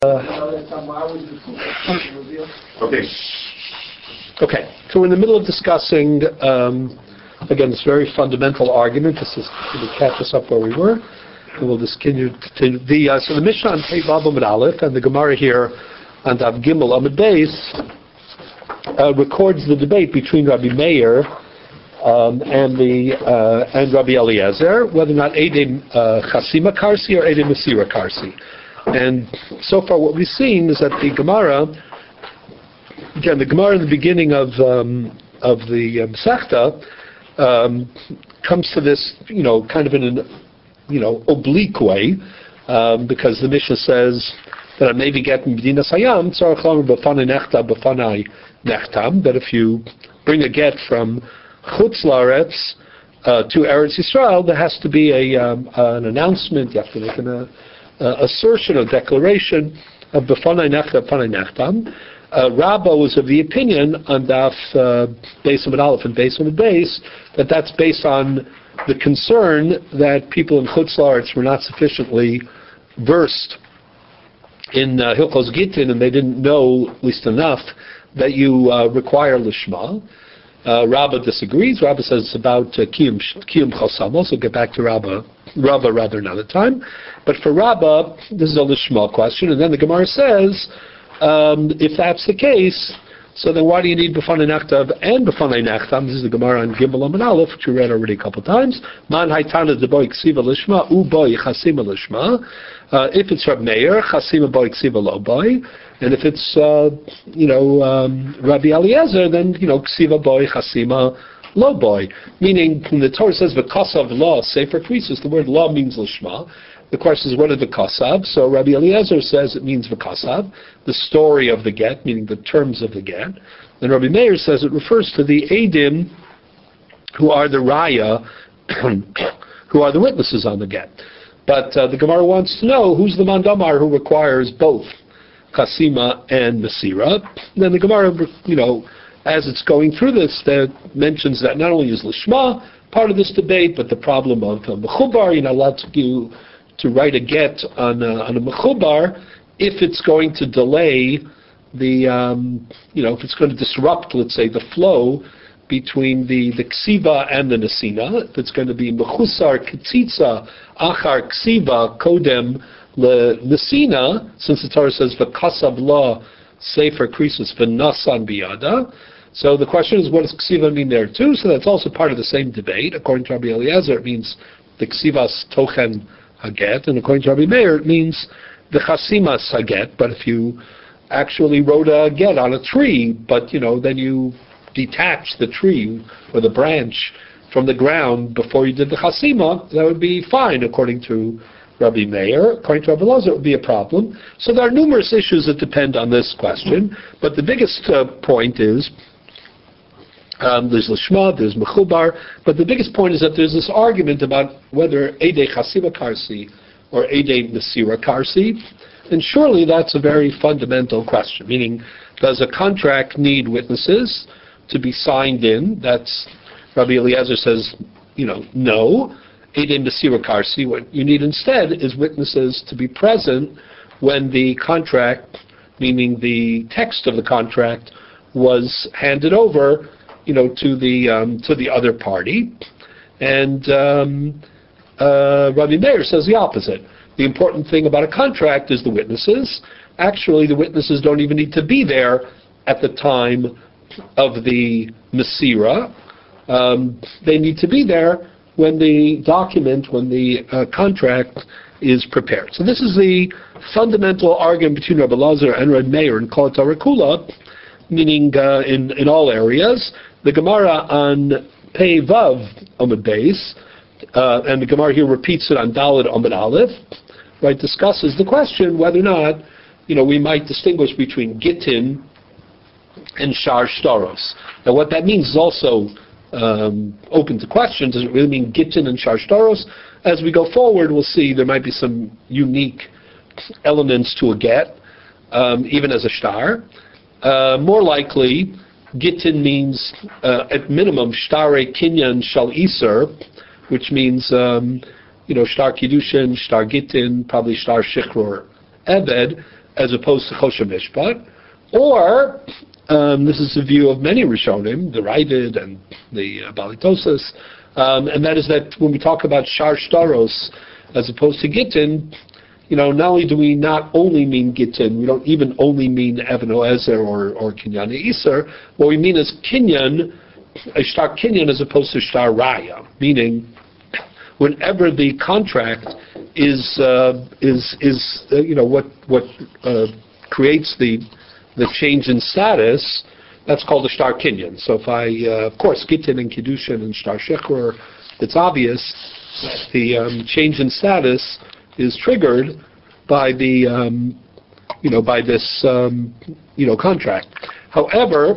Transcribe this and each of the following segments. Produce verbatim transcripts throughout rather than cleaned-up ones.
Uh, okay. Okay, so we're in the middle of discussing, um, again, this very fundamental argument. This is to catch us up where we were. And we'll just continue. To the, uh, so the Mishnah on Pei Vav Amud Aleph and the Gemara here on Dav Gimel Amud Beis uh, records the debate between Rabbi Meir um, and the uh, and Rabbi Eliezer whether or not Eidei uh, Chasima Karsi or Eidei Mesira Karsi. And so far what we've seen is that the Gemara, again, the Gemara in the beginning of um, of the um, Masechta um, comes to this, you know, kind of in an, you know, oblique way, um, because the Mishnah says that I maybe get Medina Sayam, Tzarech Lamer B'fanai Nechta B'fanai Nechtam, that if you bring a get from Chutz La'aretz uh, to Eretz Yisrael, there has to be a um, an announcement. You have to make an uh, Uh, assertion or declaration of B'fanai Nechta B'fanai Nechtam. Uh, Rabbah was of the opinion on Daf uh, Beis Amud Aleph and Beis Amud Beis that that's based on the concern that people in Chutz La'aretz were not sufficiently versed in uh, Hilchos Gittin, and they didn't know at least enough that you uh, require Lishma. Uh, Rabbah disagrees. Rabbah says it's about uh, Kiyum Kiyum Chosamos. We'll get back to Rabbah, Rabbah rather another time. But for Rabbah, this is a Lishma question. And then the Gemara says, um, if that's the case, so then why do you need B'fanai Nechtav and B'fanai Nechtam? This is the Gemara on Gimel Amud Aleph, which we read already a couple of times. Man Haitana de Boy Ksiva Lishma, U Boy Chasima Lishma. Uh, if it's Rabbi Meir, Chasima Boy Ksiva Lo Boy. And if it's, uh, you know, um, Rabbi Eliezer, then, you know, Ksiva Boy, Chasima, Lo Boy. Meaning, when the Torah says V'kasav Law, Sefer Krisus, the word law means Lishma. The question is, what is V'kasav? So Rabbi Eliezer says it means V'kasav, the story of the get, meaning the terms of the get. And Rabbi Meir says it refers to the Eidim, who are the Raya, who are the witnesses on the get. But uh, the Gemara wants to know who's the Mandamar who requires both Chasima and Mesira. Then the Gemara, you know, as it's going through this, that mentions that not only is Lishma part of this debate, but the problem of uh, Mechubar. You're not allowed to, do, to write a get on a, on a Mechubar if it's going to delay the, um, you know, if it's going to disrupt, let's say, the flow between the, the Ksiva and the Nesina. If it's going to be Mechusar Ketzitza Achar Ksiva Kodem Le Nesina, since the Torah says V'kasav Law Sefer Krisus V'nasan Biyada. So the question is, what does Ksiva mean there too? So that's also part of the same debate. According to Rabbi Eliezer, it means the Ksivas Tochen Haget, and according to Rabbi Meir, it means the Chasimas Haget. But if you actually wrote a get on a tree, but you know, then you detach the tree or the branch from the ground before you did the Chasima, that would be fine according to Rabbi Meir. According to Rabbi Elazar, it would be a problem. So there are numerous issues that depend on this question, but the biggest uh, point is um, there's Lishma, there's Mechubar, but the biggest point is that there's this argument about whether Eidei Chasima Karsi or Eidei Mesira Karsi, and surely that's a very fundamental question, meaning does a contract need witnesses to be signed in? That's, Rabbi Eliezer says, you know, no. Eidei Mesira Karsi, what you need instead is witnesses to be present when the contract, meaning the text of the contract, was handed over, you know, to the um, to the other party. And um, uh, Rabbi Meir says the opposite. The important thing about a contract is the witnesses. Actually, the witnesses don't even need to be there at the time of the Mesira. Um, they need to be there when the document, when the uh, contract is prepared. So this is the fundamental argument between Rabbi Elazar and Rabbi Meir in Kol Torah Kula, meaning uh, in, in all areas. The Gemara on Pei Vav Amud Beis, uh, and the Gemara here repeats it on Daled Amud Aleph, right, discusses the question whether or not, you know, we might distinguish between Gittin and Shar Shtaros. Now what that means is also Um, open to question. Does it really mean Gittin and Shar Shtaros? As we go forward, we'll see there might be some unique elements to a get, um, even as a shtar. Uh, more likely, Gittin means, uh, at minimum, Shtare Kinyan Shal Iser, which means, um, you know, Shtar Kiddushin, Shtar Gittin, probably Shtar Shichror Eved, as opposed to Choshen Mishpat, or um, this is the view of many Rishonim, the Ravid and the uh, Balitosis, um, and that is that when we talk about Shar Shtaros as opposed to Gittin, you know, not only do we not only mean Gittin, we don't even only mean Even Oezer or, or Kinyan Iser. What we mean is Kinyan, a Shtar Kinyan as opposed to Shtar Raya, meaning whenever the contract is uh, is is uh, you know what what uh, creates the the change in status, that's called a Shtar Kinyan. So if I uh, of course Gittin and Kiddushin and Shtar Shechur, it's obvious that the um, change in status is triggered by the um, you know by this um, you know contract. However,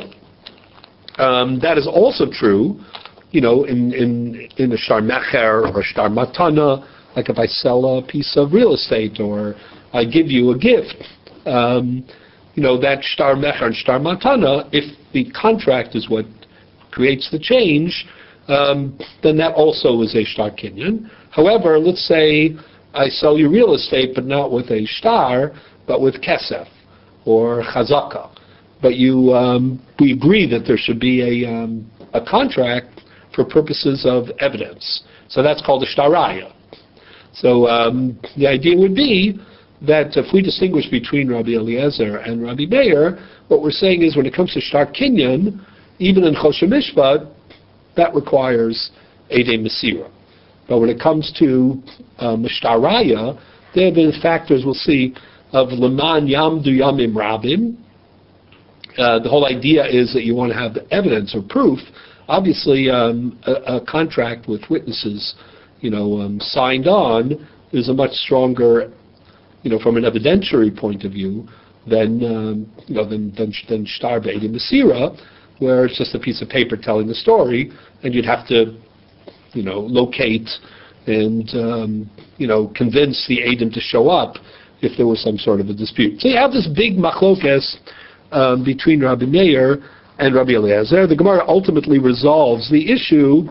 um, that is also true, you know, in in in a Shtar Mecher or Shtar Matana, like if I sell a piece of real estate or I give you a gift. Um, you know, that Shtar Mecher and Shtar Matana, if the contract is what creates the change, um, then that also is a Shtar Kinyan. However, let's say I sell you real estate, but not with a Shtar, but with Kesef or Chazaka. But you, um, we agree that there should be a, um, a contract for purposes of evidence. So that's called a Shtaraya. So um, the idea would be that if we distinguish between Rabbi Eliezer and Rabbi Meir, what we're saying is when it comes to Shtar Kinyan, even in Choshen Mishpat, that requires Eidei Mesira. But when it comes to um, Shtar Raya, there are the factors we'll see of Leman Yamdu Yamim Rabim. Uh, the whole idea is that you want to have evidence or proof. Obviously, um, a, a contract with witnesses, you know, um, signed on is a much stronger, you know, from an evidentiary point of view than, um, you know, than than, than Shtar B'Eidei Mesira, where it's just a piece of paper telling the story, and you'd have to, you know, locate and, um, you know, convince the Eidim to show up if there was some sort of a dispute. So you have this big machlokes um, between Rabbi Meir and Rabbi Eliezer. The Gemara ultimately resolves the issue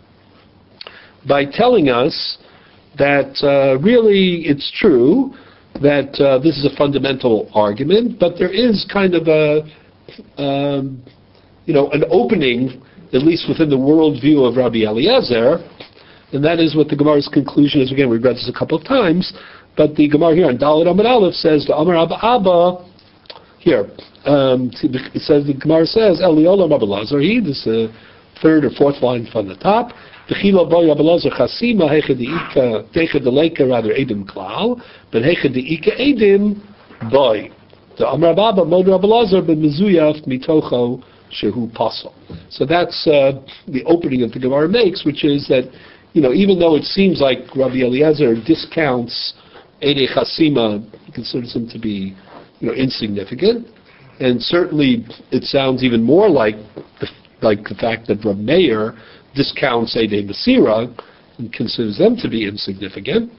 by telling us that uh, really it's true that uh, this is a fundamental argument, but there is kind of a, um, you know, an opening, at least within the worldview of Rabbi Eliezer, and that is what the Gemara's conclusion is. Again, we've read this a couple of times, but the Gemara here on Dalet Amud Aleph says, the Amar Abba Abba, here, um, it says, the Gemara says, Eliolam Abba Lazar, he, this is the third or fourth line from the top, V'chila boy Abba Lazar chasima, heicha de'ika, teicha de'leika, rather edim klal, but heicha de'ika edim, boy. The Amar Abba Abba, Mod Abba Lazar, but mezuyaf mitocho, shehu pasal. So that's uh, the opening that the Gemara makes, which is that, you know, even though it seems like Rabbi Eliezer discounts Eidei Chasima, he considers him to be, you know, insignificant, and certainly it sounds even more like the, like the fact that Rabbi Meir discounts Eidei Mesira and considers them to be insignificant.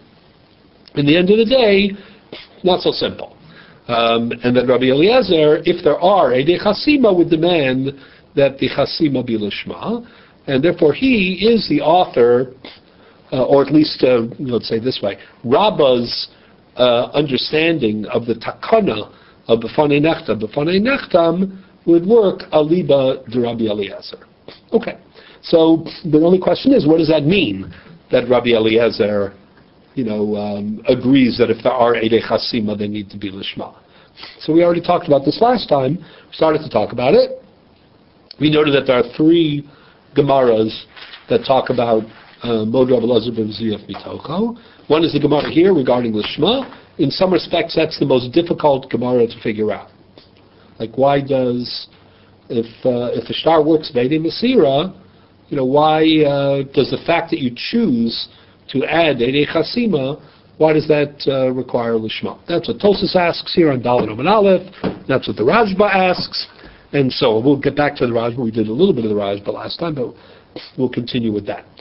In the end of the day, not so simple. Um, and that Rabbi Eliezer, if there are Eidei Chasima, would demand that the Chasima be Lishma, and therefore he is the author, uh, or at least, uh, let's say this way, Rabba's uh, understanding of the takana of B'fanei Nechtam. B'fanei Nechtam would work aliba de Rabbi Eliezer. Okay, so the only question is, what does that mean, that Rabbi Eliezer, you know, um, agrees that if there are Eidei Chasima, they need to be Lishma? So we already talked about this last time. We started to talk about it. We noted that there are three Gemaras that talk about Mod Rabbi Elazar ben Ziyaf Mitocho. One is the Gemara here regarding Lishma. In some respects, that's the most difficult Gemara to figure out. Like, why does, if uh, if the star works Eidei Mesira, you know, why uh, does the fact that you choose to add Eidei Chasima, why does that uh, require Lishma? That's what Tosfos asks here on Dalet Amud Aleph. That's what the Rashba asks. And so we'll get back to the Rashba. We did a little bit of the Rashba last time, but we'll continue with that.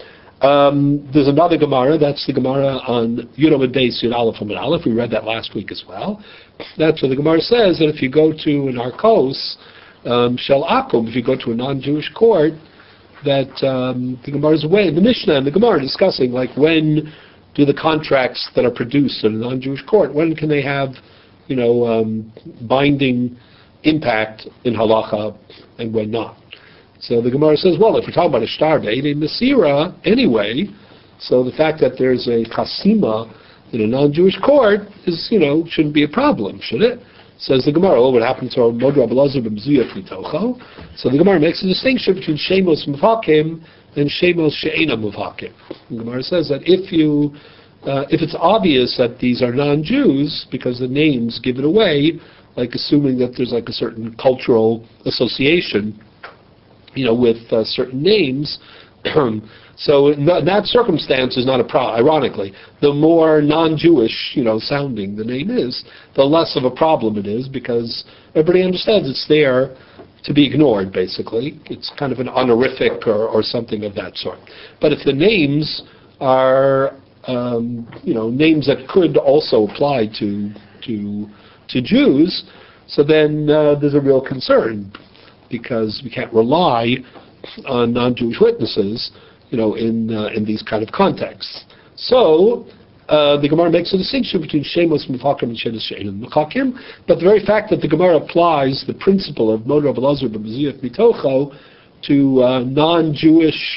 Um, there's another Gemara. That's the Gemara on Yud Amud Beis Yud Aleph Amud Aleph. We read that last week as well. That's what the Gemara says, that if you go to an Arkos, um, Shel Akum, if you go to a non-Jewish court, that um, the Gemara's way, the Mishnah and the Gemara are discussing, like, when do the contracts that are produced in a non-Jewish court, when can they have you know, um, binding impact in halacha and when not. So the Gemara says, well, if we're talking about a shtar be'edei mesira anyway, so the fact that there's a chasima in a non-Jewish court is, you know, shouldn't be a problem, should it? Says the Gemara, oh, what happened to our Mod Rabbi Elazar b'mezuyach mitocho? So the Gemara makes a distinction between shemos muvhakim and shemos she'ena muvhakim. The Gemara says that if you, uh, if it's obvious that these are non-Jews because the names give it away, like assuming that there's like a certain cultural association, you know, with uh, certain names. So in th- that circumstance is not a problem. Ironically, the more non-Jewish, you know, sounding the name is, the less of a problem it is, because everybody understands it's there to be ignored, basically. It's kind of an honorific or, or something of that sort. But if the names are, um, you know, names that could also apply to to to Jews, so then uh, there's a real concern, because we can't rely on non-Jewish witnesses, you know, in uh, in these kind of contexts. So uh, the Gemara makes a distinction between shemos muvhakim and shemos she'enan muvhakim, but the very fact that the Gemara applies the principle of Mod Rabbi Elazar b'mezuyach mitocho to uh, non-Jewish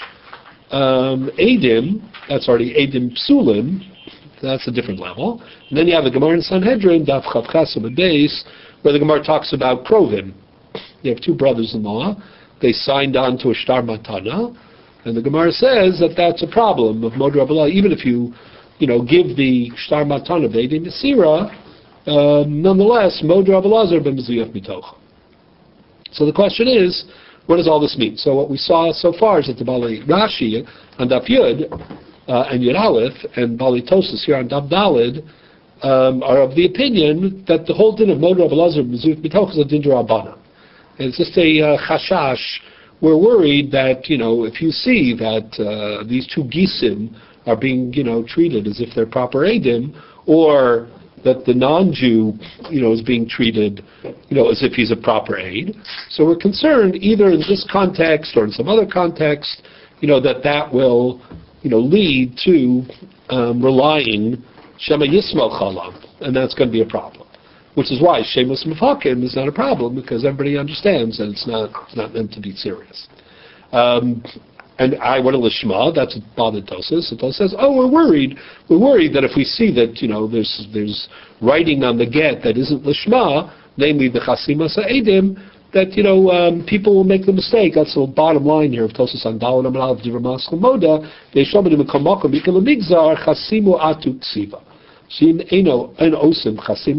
um, edim, that's already edim psulim, that's a different level. And then you have the Gemara in Sanhedrin, Daf Chav Chasam and Beis, where the Gemara talks about krovim. You have two brothers-in-law. They signed on to a shtar matana, and the Gemara says that that's a problem of Mod Rabbi Elazar. Even if you, you know, give the shtar matana be'edei mesira, um, nonetheless, Mod Rabbi Elazar b'mezuyach mitocha. So the question is, what does all this mean? So what we saw so far is that the Bali Rashi on Daf Yud uh, and Yud Aleph and Bali Tosas here on Daf Dalid um, are of the opinion that the whole din of Mod Rabbi Elazar b'mezuyach mitocha is a din d'Rabbanan. And it's just a uh, chashash. We're worried that, you know, if you see that uh, these two gisim are being, you know, treated as if they're proper edim, or that the non-Jew, you know, is being treated, you know, as if he's a proper aid. So we're concerned either in this context or in some other context, you know, that that will, you know, lead to um, relying Shema Yismo Chalam, and that's going to be a problem. Which is why shemos muvhakim is not a problem, because everybody understands that it's not it's not meant to be serious. Um, and I want to lishma. That's what Bali Tosas. And Tosas says, oh, we're worried. We're worried that if we see that, you know, there's there's writing on the get that isn't lishma, namely the chasima sa'edim, that, you know, um, people will make the mistake. That's the bottom line here of Tosas on Daled Amar Aleph Divrei Maskil Moda. Ve'yishlomu b'makom mikol migzar chasimu atu ksiva. So that's the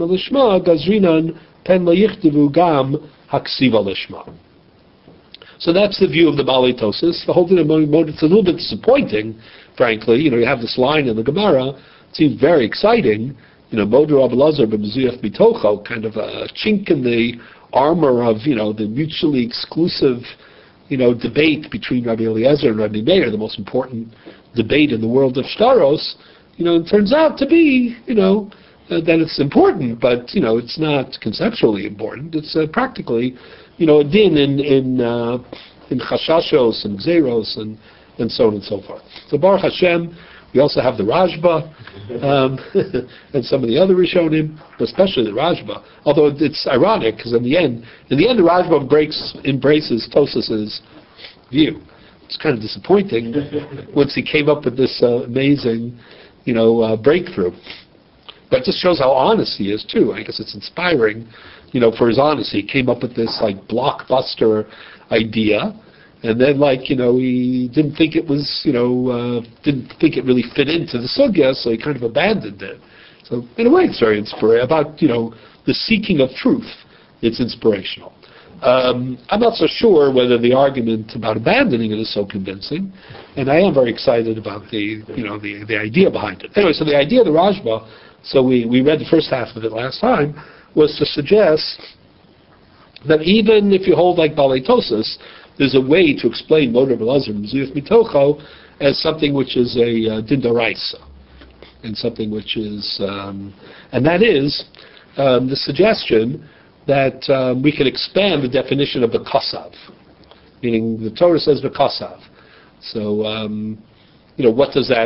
view of the Bali Tosas. The whole thing of Mod, it's a little bit disappointing, frankly. You know, you have this line in the Gemara. It seems very exciting. You know, Mod Rabbi Elazar b'mezuyach mitocho, kind of a chink in the armor of, you know, the mutually exclusive, you know, debate between Rabbi Eliezer and Rabbi Meir, the most important debate in the world of shtaros. You know, it turns out to be, you know, uh, that it's important, but, you know, it's not conceptually important. It's uh, practically, you know, a din in in uh, in chashashos and gzeros and, and so on and so forth. So Baruch Hashem, we also have the Rashba um, and some of the other Rishonim, especially the Rashba. Although it's ironic, because in the end, in the end, the Rashba breaks, embraces Tosas's view. It's kind of disappointing once he came up with this uh, amazing, you know, uh, breakthrough. But it just shows how honest he is, too. I guess it's inspiring, you know, for his honesty. He came up with this, like, blockbuster idea, and then, like, you know, he didn't think it was, you know, uh, didn't think it really fit into the sugya, so he kind of abandoned it. So, in a way, it's very inspiring. About, you know, the seeking of truth, it's inspirational. Um, I'm not so sure whether the argument about abandoning it is so convincing, and I am very excited about the, you know, the the idea behind it. Anyway, so the idea of the Rashba, so we, we read the first half of it last time, was to suggest that even if you hold like Bali Tosas, there's a way to explain Mod Rabbi Elazar b'mezuyach mitocho as something which is a uh, din d'oraisa, and something which is, um, and that is um, the suggestion that um, we can expand the definition of the kasav, meaning the Torah says the kasav. So, um, you know, what does that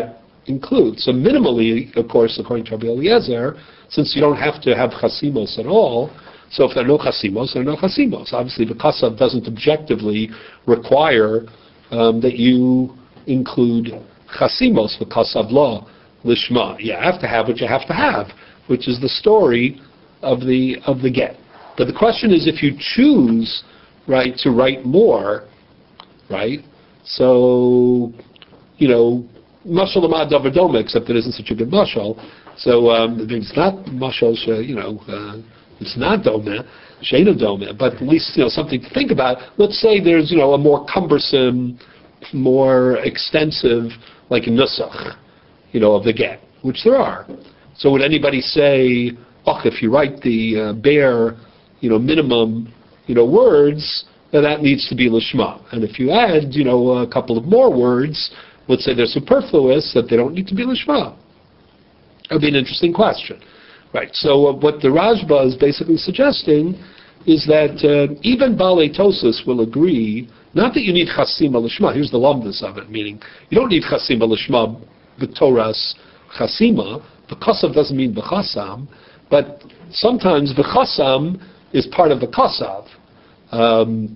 include. So minimally, of course, according to Rabbi Eliezer, since you don't have to have chasimos at all, so if there are no chasimos, there are no chasimos. Obviously, the kasav doesn't objectively require um, that you include chasimos for kasav law lishma. You have to have what you have to have, which is the story of the of the get. But the question is, if you choose, right, to write more, right? So, you know, mashal lamad davar doma, except it isn't such a good mashal. So um, it's not mashal, you know, uh, it's not doma, sheina doma, but at least, you know, something to think about. Let's say there's, you know, a more cumbersome, more extensive, like nusach, you know, of the get, which there are. So would anybody say, oh, if you write the uh, bare, you know, minimum, you know, words, then that needs to be lishma. And if you add, you know, a couple of more words, let's say they're superfluous, that they don't need to be lishma. That would be an interesting question. Right, so uh, what the Rajba is basically suggesting is that uh, even Balei Tosas will agree, not that you need chasima lishma, here's the lumdus of it, meaning you don't need chasima lishma b'toras chasima, b'kasav doesn't mean b'chasam, but sometimes b'chasam is part of the kasav. Um,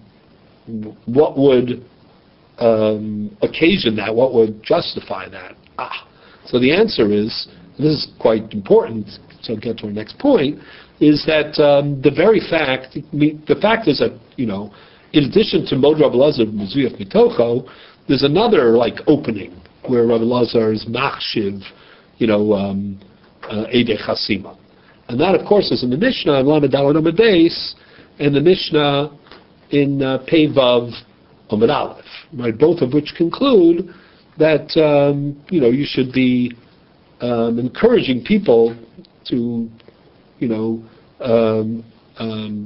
what would um, occasion that? What would justify that? Ah, so the answer is, this is quite important, so I'll get to our next point, is that um, the very fact, the fact is that, you know, in addition to Mod Rabbi Lazar Mezuyaf Mitocho, there's another, like, opening where Rabbi Lazar is machshiv, you know, um, uh, Eidei Chasima. And that, of course, is in the Mishnah, in Lamed Daled Amud Beis, and the Mishnah in uh, Pei Vav Amud Aleph, right? Both of which conclude that, um, you know, you should be Um, encouraging people to, you know, um, um,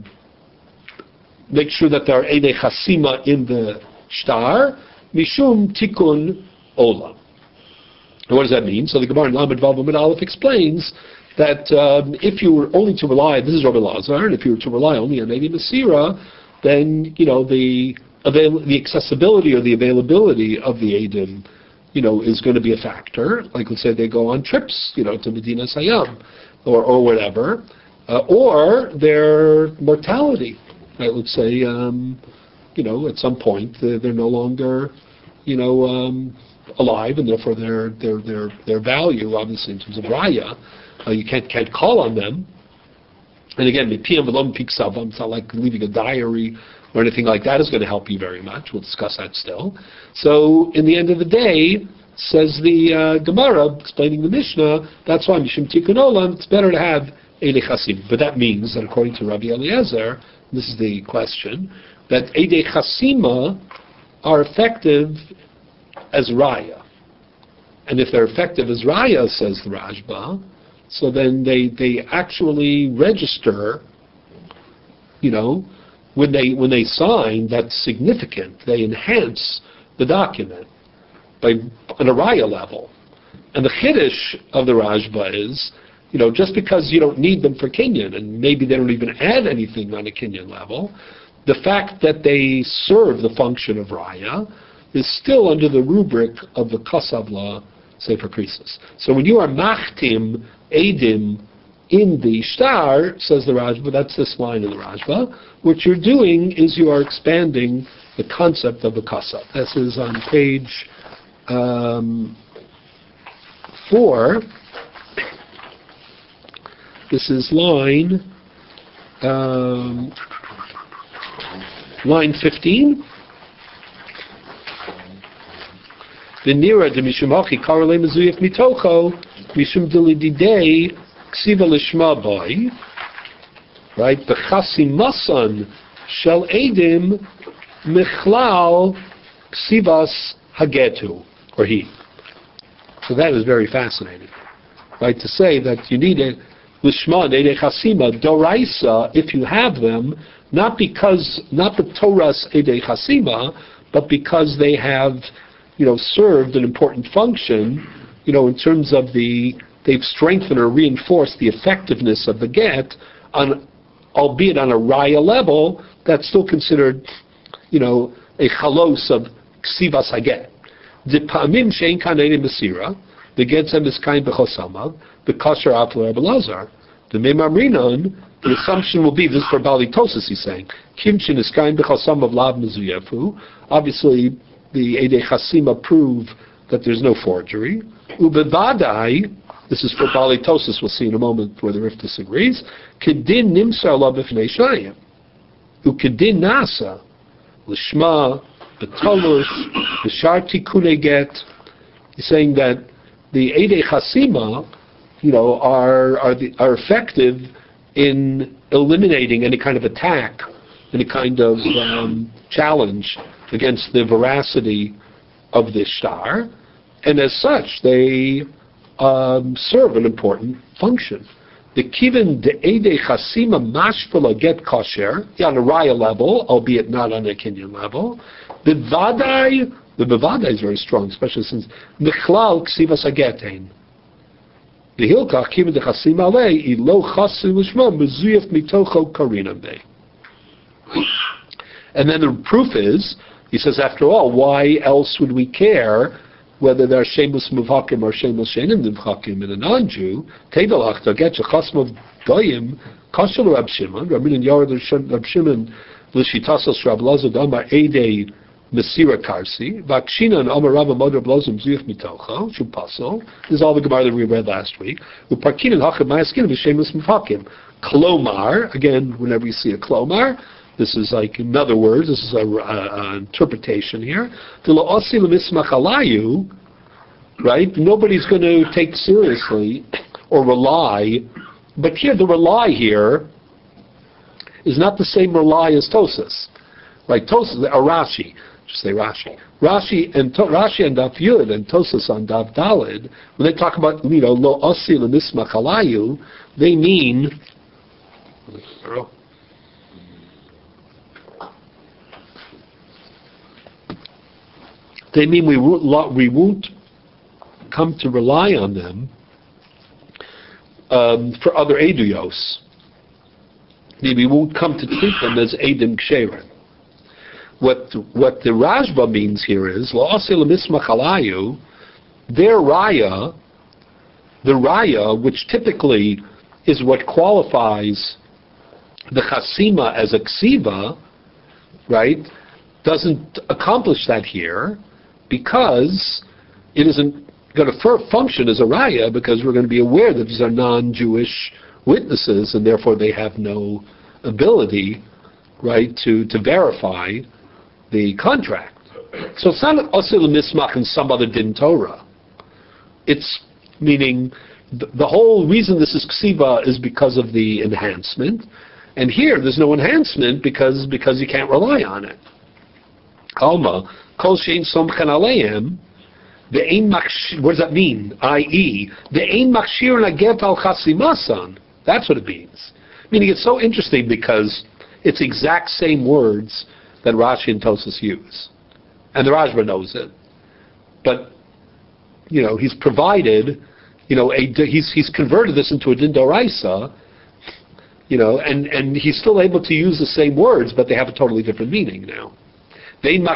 make sure that there are Eidei Chasima in the shtar, Mishum Tikkun Olam. And what does that mean? So the Gemara in Lamed Vav Amud Aleph explains that um, if you were only to rely, this is Rabbi Lazar, and if you were to rely only on Eidei Masira, then, you know, the avail- the accessibility or the availability of the Eidim, you know, is going to be a factor. Like, let's say they go on trips, you know, to Medina Sayyam, or or whatever, uh, or their mortality. Right? Let's say, um, you know, at some point they're, they're no longer, you know, um, alive, and therefore their their their their value, obviously in terms of raya, uh, you can't can't call on them. And again, it's not like leaving a diary or anything like that is going to help you very much. We'll discuss that still. So, in the end of the day, says the uh, Gemara, explaining the Mishnah, that's why Mishum Tikkun Olam, it's better to have Eidei Chasim. But that means that according to Rabbi Eliezer, this is the question, that Eidei Chasima are effective as Raya. And if they're effective as Raya, says the Rajba, so then they, they actually register, you know, when they when they sign, that's significant. They enhance the document by on a raya level. And the chiddush of the Rajba is, you know, just because you don't need them for kinyan, and maybe they don't even add anything on a kinyan level, the fact that they serve the function of raya is still under the rubric of the kasav law, Sefer Krisus. So when you are machtim edim in the shtar, says the Rajba, that's this line in the Rajba, what you're doing is you are expanding the concept of the kasav. This is on page um, four. This is line um, line fifteen. The nira de mishum hachi karolei mezuyef mitocho mishum delididei ksiva lishma boy, right? B'chasimasan shel edim michlal ksivas hagetu, or he. So that is very fascinating, right? To say that you need it lishma eidei chasima doraisa if you have them, not because not the Torah's eidei chasima, but because they have, you know, served an important function, you know, in terms of the, they've strengthened or reinforced the effectiveness of the get, on, albeit on a raya level, that's still considered, you know, a chalos of ksivas haget. Dipamim shein kan eidei masira, the Getzem is kind b'chosamav, the kosher after Rabbi Lazar. The Memamrinon, the assumption will be, this is for Balitosis, he's saying, Kimchin is kind b'chosamav lav mezuyefu. Obviously, the Eidei Chasima prove that there's no forgery. Ubevadai, this is for Balitosis, we'll see in a moment where the Rif disagrees. Kedin nimsar la b'fnei shayim. Ukedin nasa, l'shma, b'tolus, b'shar tikune get. He's saying that the Eidei Chasima, you know, are are, the, are effective in eliminating any kind of attack, any kind of um, challenge against the veracity of this star, and as such, they um, serve an important function. The Kivin de Eidei Chasima mashpala get kosher, on a raya level, albeit not on a Kenyan level. The Vadai, the Bevadai is very strong, especially since Michlal Ksivas Agetain. The Hilkach Kivin de Chasima alei ilo chasim l'shma mezuyef mitocho karinam bei. And then the proof is, he says, after all, why else would we care whether they're shemus muvhakim or shemus shenim muvhakim in a non-Jew? Teidalach get chasm of goyim kashel Rab Shimon Rabin Yared Rab Shimon l'shitasos Rab Lazar damar eidei mesira karsi vakshina and Amar Rabba Mod Rab Lazar mzuyif mitocha shupasol. This is all the Gemara that we read last week. Uparkin and hachim ma'askin v'shemus muvhakim. Klomar, again, whenever you see a klomar, this is like, in other words, this is a, a, a interpretation here. Right? Nobody's going to take seriously or rely, but here the rely here is not the same rely as Tosas. Right? Tosas, or Rashi, just say Rashi. Rashi and to, Rashi and Daf Yud and Tosas on Daf Dalid, when they talk about, you know, lo osi lemismach alayu, they mean. They mean we won't, we won't come to rely on them um, for other eduyos. We won't come to treat them as edim ksherim. What what the Rashba means here is la'asil mismach alayu, their raya, the raya, which typically is what qualifies the chasima as a ksiva, right, doesn't accomplish that here, because it isn't going to function as a raya, because we're going to be aware that these are non-Jewish witnesses, and therefore they have no ability, right, to, to verify the contract. So it's not asil mismach and some other din Torah. It's meaning the, the whole reason this is ksiva is because of the enhancement, and here there's no enhancement because because you can't rely on it. Alma. Kol shein somchen aleim, the ein machshir. What does that mean? that is, the ein machshir naget al chasimasan. That's what it means. Meaning, it's so interesting because it's exact same words that Rashi and Tosas use, and the Rashba knows it. But you know, he's provided, you know, a he's he's converted this into a din d'oraisa, you know, and and he's still able to use the same words, but they have a totally different meaning now. Therefore,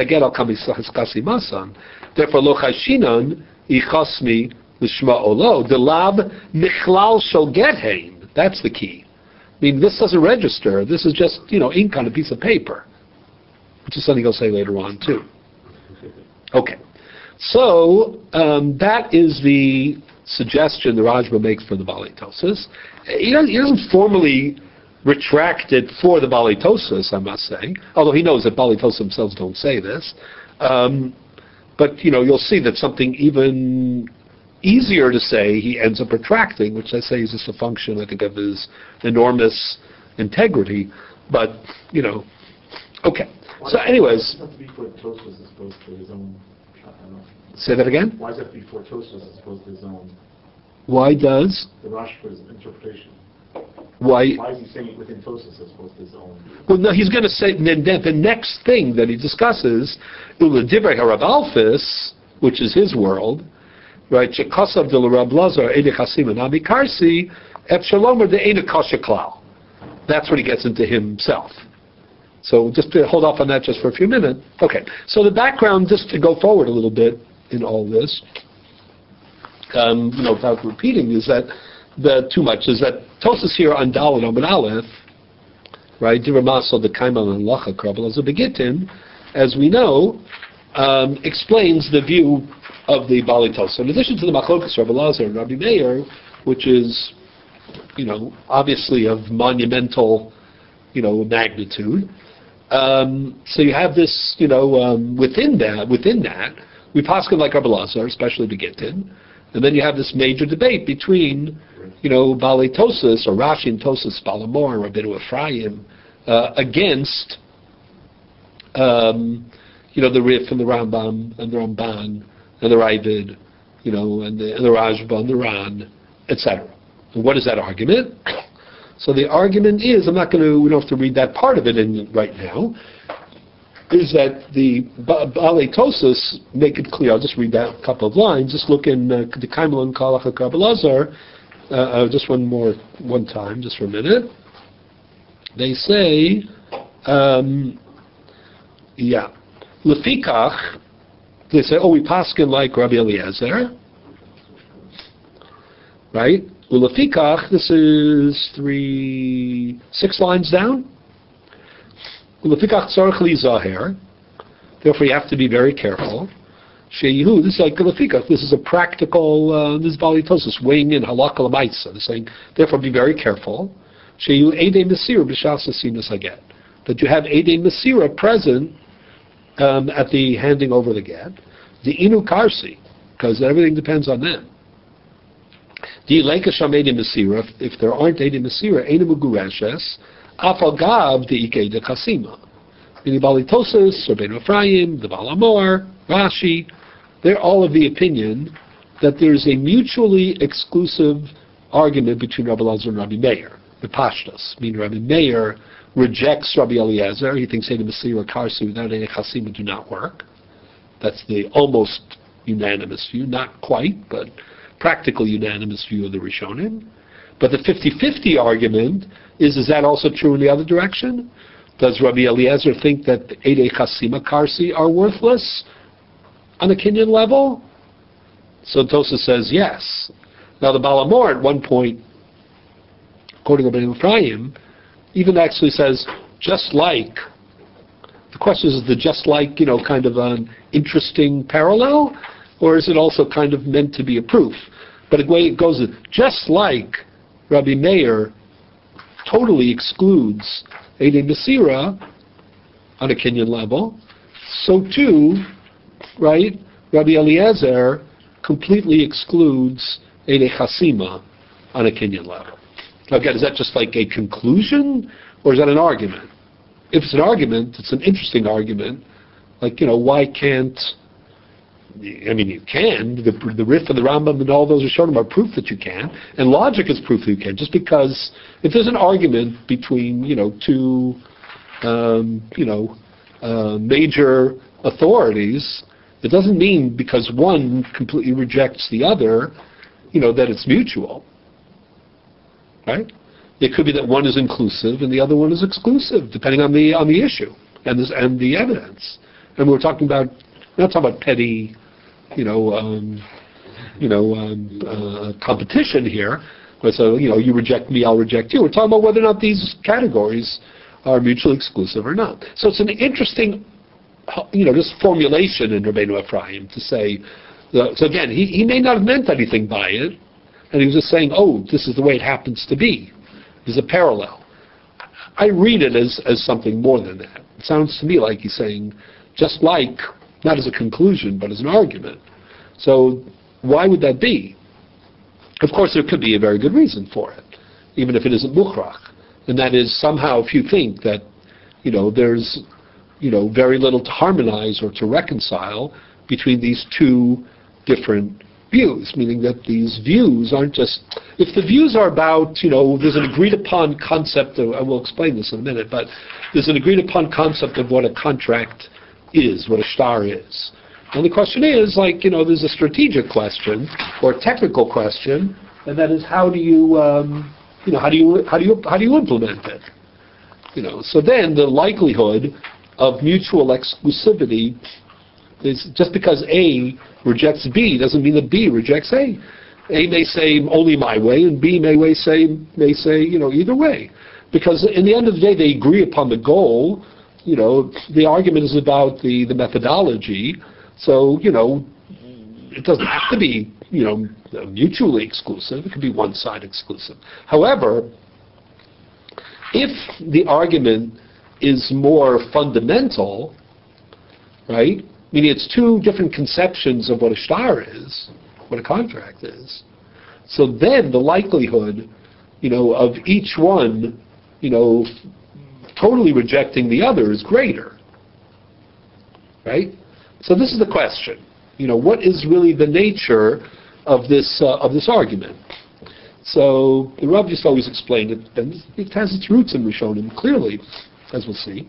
lo chashinan ichasmi l'shma olo the lab michlal shel gethain. That's the key. I mean, this doesn't register. This is just, you know, ink on a piece of paper, which is something I'll say later on too. Okay, so um, that is the suggestion the Rashba makes for the Balitosis. He doesn't, he doesn't formally retract it for the Balitosis, I must say, although he knows that Balitosis themselves don't say this. Um, but, you know, you'll see that something even easier to say he ends up retracting, which I say is just a function, I think, of his enormous integrity. But, you know, okay. Why so anyways... Why does it have to be for Tosfos as opposed to his own? Say that again? Why does it have to be for Tosfos as opposed to his own? Why does? The Rashba's interpretation. Why? Why is he saying it within Tosfos as opposed to his own? Well, no, he's going to say, then the next thing that he discusses, Ula Divrei HaRav Alphys, which is his world, right, Shekasav de Rab Lazar, Eidei Chasima Nami Karsi, Et Shalomer de Eina Kasha Klal. That's what he gets into himself. So just to hold off on that just for a few minutes. Okay, so the background, just to go forward a little bit in all this, um, you know, without repeating, is that the too much is that Tosas here on Daled Amud Aleph, right? Diramaso the Kaimal and Lacha Krabel as a Begitin, as we know, um, explains the view of the Bali Tosa. In addition to the Machlokas Rabbi Lazar and Rabbi Meir, which is, you know, obviously of monumental, you know, magnitude. Um, so you have this, you know, um, within that, within that, we paskin like Rabbi Lazar, especially Begitin, and then you have this major debate between, you know, Bali Tosas or Rashi and Tosas Balamor and Rabbeinu Ephraim uh, against, um, you know, the Rif and the Rambam and the Ramban and the Ravid, you know, and the, and the Rajba and the Ran, et cetera. And what is that argument? So the argument is, I'm not going to, we don't have to read that part of it in right now, is that the Baalei Tosas make it clear. I'll just read that couple of lines. Just look in uh, the Kaimel and Kalach Rabbi Lazar, uh, uh, just one more, one time, just for a minute. They say, um, yeah, Lefikach, they say, oh, we paskin like Rabbi Eliezer, right? Ulefikach, this is three, six lines down. Ulefikach tzarich li zaher. Therefore, you have to be very careful. Sheyihu, this is like ulefikach. This is a practical. Uh, this is Bali Tosus weighing in halakha l'maisa. They're saying, therefore, be very careful. Sheyihu edei mesira b'shas asinas haget. That you have edei mesira present um, at the handing over the get. The inu karsi, because everything depends on them. If there aren't Edim Mesira, Edim Ugureshes, Afal Gav the Ike de Chasima. Meaning Bali Tosas, Rabbeinu Ephraim, the Balamor, Rashi, they're all of the opinion that there's a mutually exclusive argument between Rabbi Lazar and Rabbi Meir, the Pashtas. Meaning Rabbi Meir rejects Rabbi Eliezer. He thinks Edim Mesira, Karsi, without Edim Chasima do not work. That's the almost unanimous view, not quite, but practical unanimous view of the Rishonim. But the fifty-fifty argument is, is that also true in the other direction? Does Rabbi Eliezer think that Eidei Chasima Karsi are worthless on a Kenyan level? So Tosa says yes. Now the Balamor at one point, according to Rabbeinu Ephraim, even actually says, just like, the question is, is the just like, you know, kind of an interesting parallel? Or is it also kind of meant to be a proof? But the way it goes is, just like Rabbi Meir totally excludes Eidei Mesira on a Kenyan level, so too, right, Rabbi Eliezer completely excludes Eidei Chasima on a Kenyan level. Again, is that just like a conclusion, or is that an argument? If it's an argument, it's an interesting argument. Like, you know, why can't... I mean, you can. The, the Rif and the Rambam and all those are shown are proof that you can, and logic is proof that you can. Just because if there's an argument between, you know, two, um, you know, uh, major authorities, it doesn't mean because one completely rejects the other, you know, that it's mutual, right? It could be that one is inclusive and the other one is exclusive, depending on the on the issue and this, and the evidence. And we're talking about. We're not talking about petty, you know, um, you know, um, uh, competition here. So, you know, you reject me, I'll reject you. We're talking about whether or not these categories are mutually exclusive or not. So it's an interesting, you know, just formulation in Rabbeinu Ephraim to say. Uh, so again, he, he may not have meant anything by it, and he was just saying, oh, this is the way it happens to be. There's a parallel. I read it as as something more than that. It sounds to me like he's saying, just like. Not as a conclusion, but as an argument. So why would that be? Of course, there could be a very good reason for it, even if it isn't mukhrach. And that is somehow if you think that, you know, there's, you know, very little to harmonize or to reconcile between these two different views, meaning that these views aren't just, if the views are about, you know, there's an agreed upon concept of, I will explain this in a minute, but there's an agreed upon concept of what a contract is, what a shtar is. And the question is, like, you know, there's a strategic question or a technical question, and that is how do you, um, you know, how do you, how do you, how do you implement it? You know, so then the likelihood of mutual exclusivity It's just because A rejects B doesn't mean that B rejects A. A may say only my way, and B may way say may say you know either way, because in the end of the day they agree upon the goal. You know, the argument is about the the methodology. So you know, it doesn't have to be you know mutually exclusive. It could be one side exclusive. However, if the argument is more fundamental, right? Meaning it's two different conceptions of what a shtar is, what a contract is. So then the likelihood, you know, of each one, you know, totally rejecting the other is greater, right? So this is the question. You know, what is really the nature of this uh, of this argument? So the Rav just always explained it, and it has its roots in Rishonim clearly, as we'll see.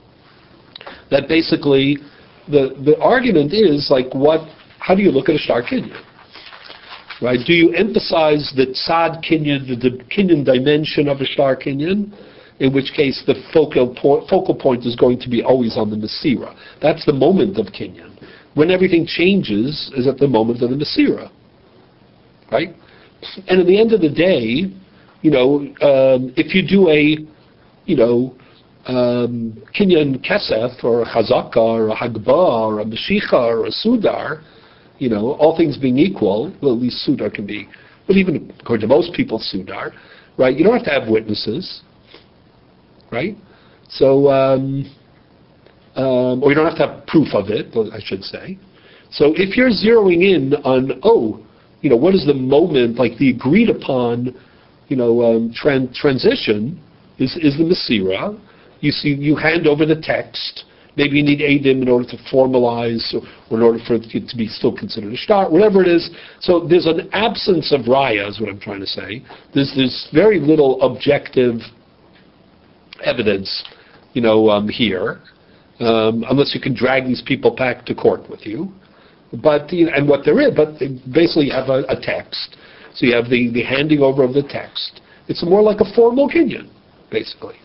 That basically the the argument is like what? How do you look at a shtar kinyan? Right? Do you emphasize the tzad kinyan, the, the kinyan dimension of a shtar kinyan? In which case the focal point, focal point is going to be always on the Mesira. That's the moment of kinyan. When everything changes is at the moment of the Mesira. Right? And at the end of the day, you know, um, if you do a, you know, um, kinyan kesef or a chazaka or a hagba or a meshicha or a sudar, you know, all things being equal, well, at least sudar can be, but even according to most people, sudar, right? You don't have to have witnesses, right? So, um, um, or you don't have to have proof of it, I should say. So if you're zeroing in on, oh, you know, what is the moment, like the agreed upon, you know, um, tran- transition is, is the Mesira. You see, you hand over the text. Maybe you need Eidim in order to formalize, or, or in order for it to be still considered a shtar, whatever it is. So there's an absence of raya, is what I'm trying to say. There's, there's very little objective evidence, you know, um, here, um, unless you can drag these people back to court with you. But you know, and what there is, but basically you have a, a text. So you have the, the handing over of the text. It's more like a formal kinyan, basically.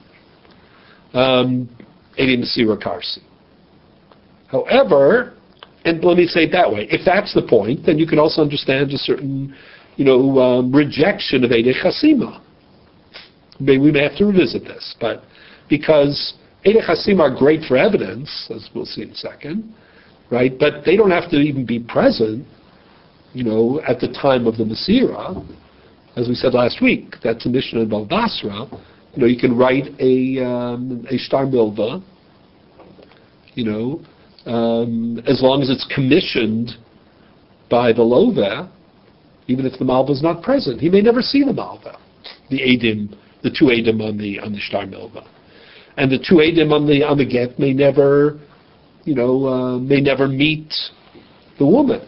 Um, Edi Mesira Karsi. However, and let me say it that way, if that's the point, then you can also understand a certain, you know, um, rejection of Edi Chasima. Maybe we may have to revisit this, but because Edi Chasima are great for evidence, as we'll see in a second, right? But they don't have to even be present, you know, at the time of the Mesira. As we said last week, that's a mission in Bal Basra. You know, you can write a um, a shtar milva, you know, um, as long as it's commissioned by the lova, even if the malva is not present. He may never see the malva, the edim, the two edim on the on the shtar milva, and the two edim on the on the get may never, you know, uh, may never meet the woman,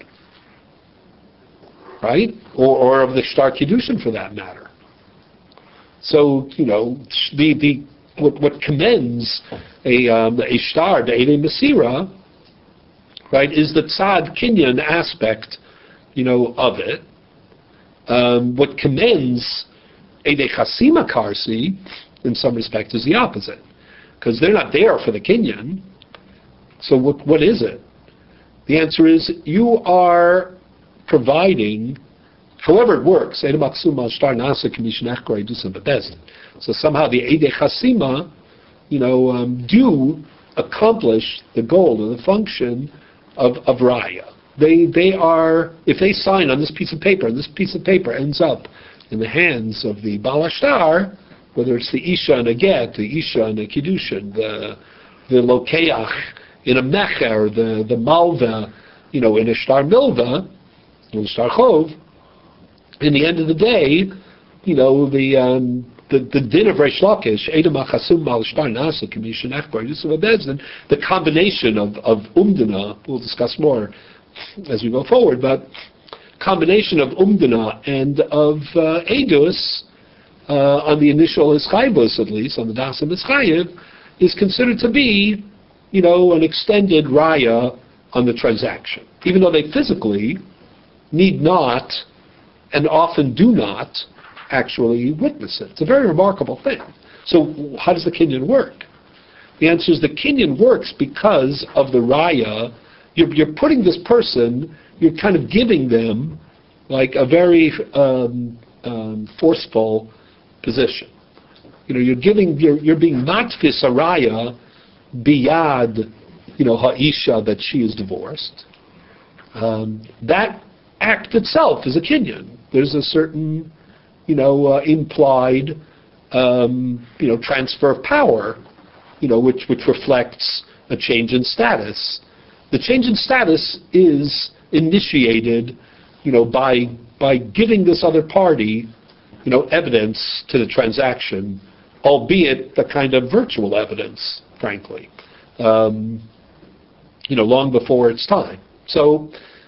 right? Or or of the shtar kiddushin for that matter. So, you know, the the what, what commends a um, a shtar, the Eidei Mesira, right, is the tzad kinyan aspect, you know, of it. Um, what commends Eidei Chasima Karsi, in some respect, is the opposite, because they're not there for the kinyan. So what what is it? The answer is you are providing. However it works, so somehow the Eidei Chasima, you know, um, do accomplish the goal or the function of, of Raya. They they are, if they sign on this piece of paper, and this piece of paper ends up in the hands of the Baal HaShtar, whether it's the Isha and a Get, the Isha and a Kiddushin, the the Lokeach in a Mecher, the, the Malva, you know, in a Shtar Milva, in a Shtar Chov, in the end of the day, you know, the um, the, the din of Reish Lakish, Edom HaChasum Mal Shtar Nasa K'mishin Echbar Yusuf HaBezdin, the combination of, of Umdana, we'll discuss more as we go forward, but combination of Umdana and of uh, Edus, uh, on the initial Eschayvus at least, on the Dasim Eschayev, is considered to be, you know, an extended Raya on the transaction. Even though they physically need not and often do not actually witness it. It's a very remarkable thing. So how does the kinyan work? The answer is the kinyan works because of the raya you're, you're putting this person, you're kind of giving them like a very um, um, forceful position. You know, you're giving, you're, you're being matfis araya biyad, you know, ha'isha, that she is divorced. Um, that act itself is a kinyan. There's a certain, you know, uh, implied, um, you know, transfer of power, you know, which, which reflects a change in status. The change in status is initiated, you know, by, by giving this other party, you know, evidence to the transaction, albeit the kind of virtual evidence, frankly, um, you know, long before its time. So,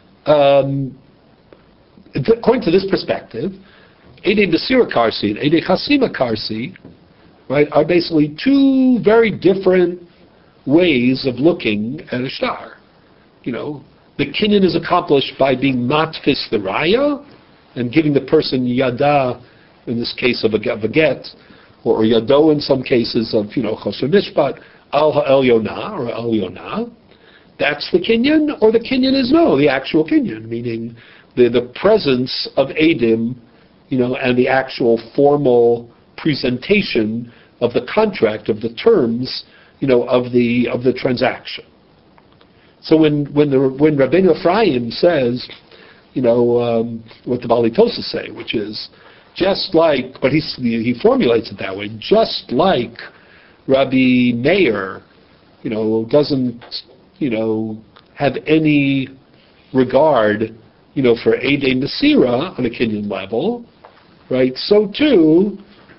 um, according to this perspective, Eidei Mesira Karsi and Eidei Chasima Karsi, right, are basically two very different ways of looking at a shtar. You know, the kinyan is accomplished by being matfis the raya and giving the person yada, in this case of a, of a get, or, or yado in some cases of, you know, chosher mishpat, al ha'elyona or elyona. That's the kinyan, or the kinyan is no, the actual kinyan, meaning the, the presence of edim, you know, and the actual formal presentation of the contract, of the terms, you know, of the of the transaction. So when when the when Rabbeinu Ephraim says, you know, um, what the Bali Tosa say, which is just like, but he he formulates it that way, just like Rabbi Meir, you know, doesn't, you know, have any regard, you know, for Eidei Mesira on a kinyan level, right? So too,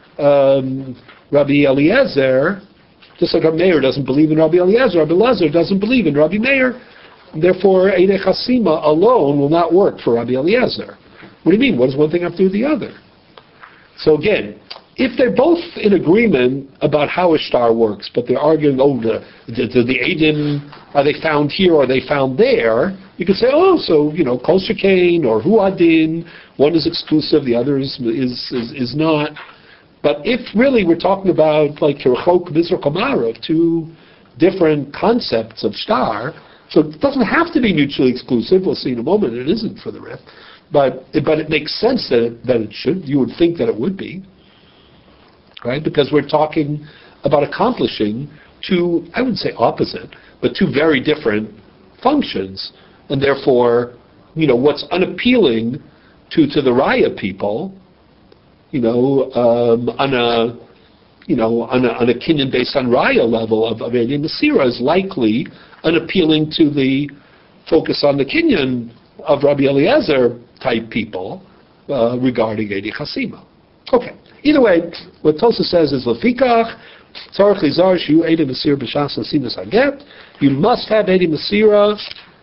um, Rabbi Eliezer, just like Rabbi Meir doesn't believe in Rabbi Eliezer, Rabbi Eliezer doesn't believe in Rabbi Meir, and therefore Eidei Chasima alone will not work for Rabbi Eliezer. What do you mean? What does one thing have to do with the other? So again, if they're both in agreement about how a shtar works, but they're arguing, oh, the, the, the, the Eidim, are they found here or are they found there? You could say, oh, so, you know, Kol Shekain or Hu Adin, one is exclusive, the other is, is, is, is not. But if really we're talking about like Kirchok, Mizra, Kamara, two different concepts of shtar, so it doesn't have to be mutually exclusive. We'll see in a moment it isn't for the Rif. But, but it makes sense that it, that it should. You would think that it would be. Right? Because we're talking about accomplishing two, I wouldn't say opposite, but two very different functions. And therefore, you know, what's unappealing to, to the Raya people, you know, um, on a, you know, on a, on a kinyan based on Raya level of, of Eidei Mesira is likely unappealing to the focus on the kinyan of Rabbi Eliezer type people uh, regarding Eidei Chasima. Okay. Either way, what Tosa says is Lefikach Tzarich Lizar Shu Eidei Mesira B'Shas Lasinas Haget. You must have Eidei Mesira.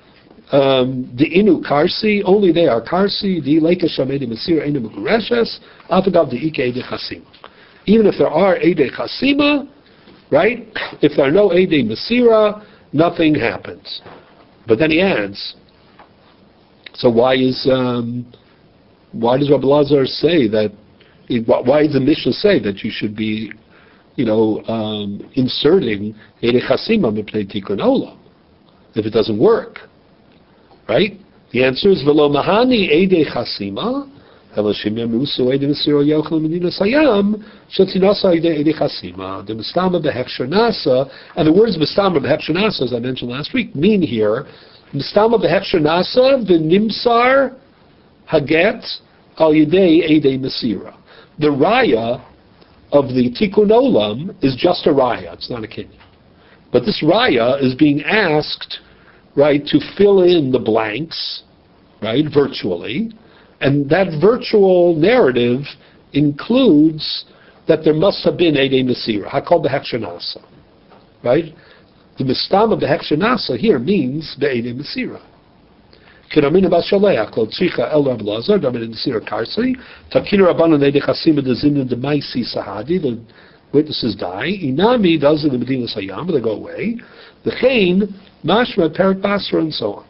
Um, the inu karsi, only they are karsi. The leika sham Eidei Mesira inu megureshes. Afagav the ike Eidei Chasima. Even if there are Eidei Chasima, right? If there are no Eidei Mesira, nothing happens. But then he adds. So why is um, why does Rabbi Lazar say that? Why does the Mishnah say that you should be, you know, um, inserting Eidei Chasima mipnei Tikkun Olam if it doesn't work, right? The answer is V'lo Mahani Eidei Chasima Ela Shem Yamusu Eidei Mesira Yochel Medina Sayam Shetinasa Eidei Chasima the Mistama Behechsher Nasa, and the words Mistama Behechsher Nasa, as I mentioned last week, mean here Mistama Behechsher Nasa V'Nimsar Haget Al Yidei Eidei Mesira. The raya of the Tikkun Olam is just a raya, it's not a kinyan. But this raya is being asked, right, to fill in the blanks, right, virtually, and that virtual narrative includes that there must have been Eidei Mesira, Hakol Behechsher Nasa, right? The Mistama Behechsher Nasa here means the Eidei Mesira. Kiramina Bashaleach, Lo Tzricha El Rabbi Lazar, Damin Nesira Karsi, Takina Rabbanan Eidei Chasima Dezinin de Maisi Sahadi, the witnesses die, Inami does in the Medina Sayam, they go away, the Chain, Mashma, Perik Basra, and so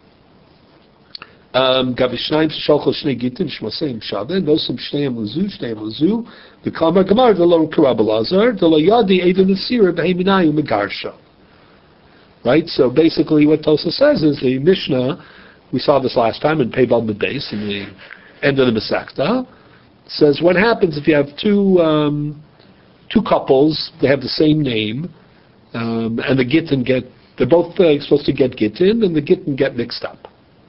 on. Gavishnayim Shalchel Shnei Gitin, Shmaseim Shada, Nosim Shneim Lazu, Shneim Lazu, the Kamar Gamar, the Lo Rabbi Lazar, the Lo Yadi Eidei Nesira, Beheminayu Megarsha. right? So basically what Tosa says is the Mishnah, we saw this last time in Pei Bal Beis in the end of the Masechta, says what happens if you have two um, two couples, they have the same name, um, and the Gittin get, they're both uh, supposed to get Gittin, and the Gittin get mixed up.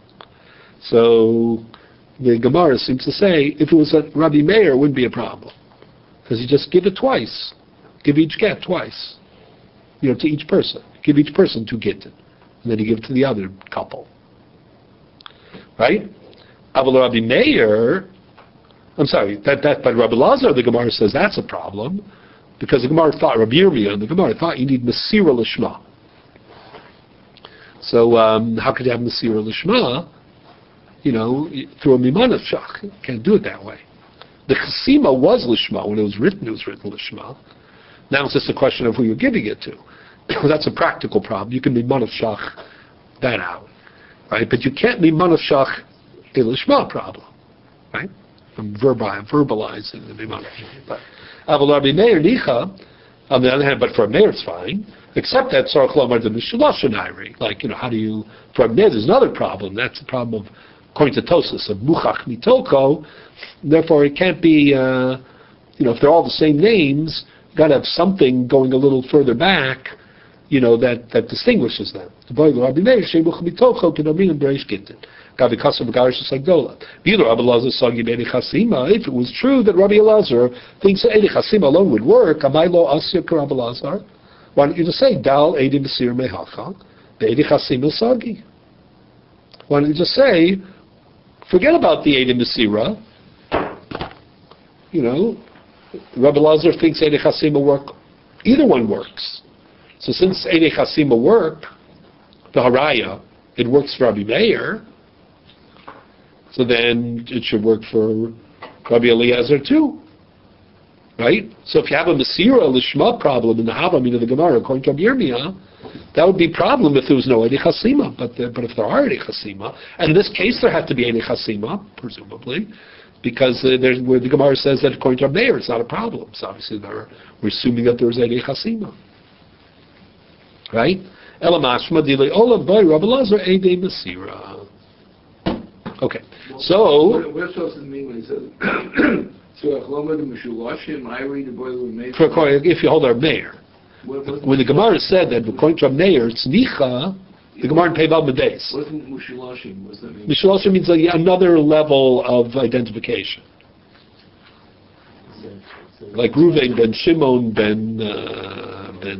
So the Gemara seems to say, if it was a Rabbi Meir, it wouldn't be a problem. Because you just give it twice. Give each get twice. You know, to each person. Give each person two Gittin. And then you give it to the other couple. Right? Aval Rabbi Meir, I'm sorry, that, that by Rabbi Lazar, the Gemara says that's a problem. Because the Gemara thought, Rabbi Yirmiyah, the Gemara thought you need Mesira Lishma. So um, how could you have Mesira Lishma? You know, through a Mimana Shach. You can't do it that way. The Chasima was Lishma. When it was written, it was written Lishma. Now it's just a question of who you're giving it to. That's a practical problem. You can Mimana Shach that out. Right? But you can't Mimana Shach a Lishma problem. Right? From verbi- verbalizing the Mimana Shach. But Aval Rabbi Meir Nicha, on the other hand, but for a Meir it's fine. Except that Tzarech Lomar the Mishuloshanayri. Like, you know, how do you, for a Meir there's another problem. That's the problem of, according to Tosas, of Muchach Mitoko. Therefore it can't be, uh, you know, if they're all the same names, you've got to have something going a little further back, you know, that, that distinguishes them. If it was true that Rabbi Elazar thinks Eidi Chasim alone would work, why don't you just say, Dal Eidi Mesir Mehacha, Eidi Chasim Sagi? Why don't you just say, forget about the Eidi Mesira, you know, Rabbi Elazar thinks Eidi Chasim will work, either one works. So since Eidi Chasim will work, the Haraya, it works for Rabbi Meir, so then it should work for Rabbi Eliezer too, right? So if you have a Mesira Lishma problem in the Havamina of the Gemara, according to Rabbi Yirmiyah, that would be a problem if there was no Eidi Chasima. But the, but if there are Eidi Chasima, and in this case there had to be Eidi Chasima, presumably, because uh, there's where the Gemara says that according to Rabbi Meir it's not a problem. So obviously we're assuming that there was Eidi Chasima, right? Elamashma Dili Olam Boy Rabbi Elazar Eidi Mesira. Okay, so what, what does it mean when he says, for, if you hold our Meir, when the Gemara said that according to our Meir, it's Nicha, the Gemara in Pei Bal Beis. What does Mushulashim, what does that mean? Mushulashim means like another level of identification. Like Ruvain ben Shimon ben, uh, ben,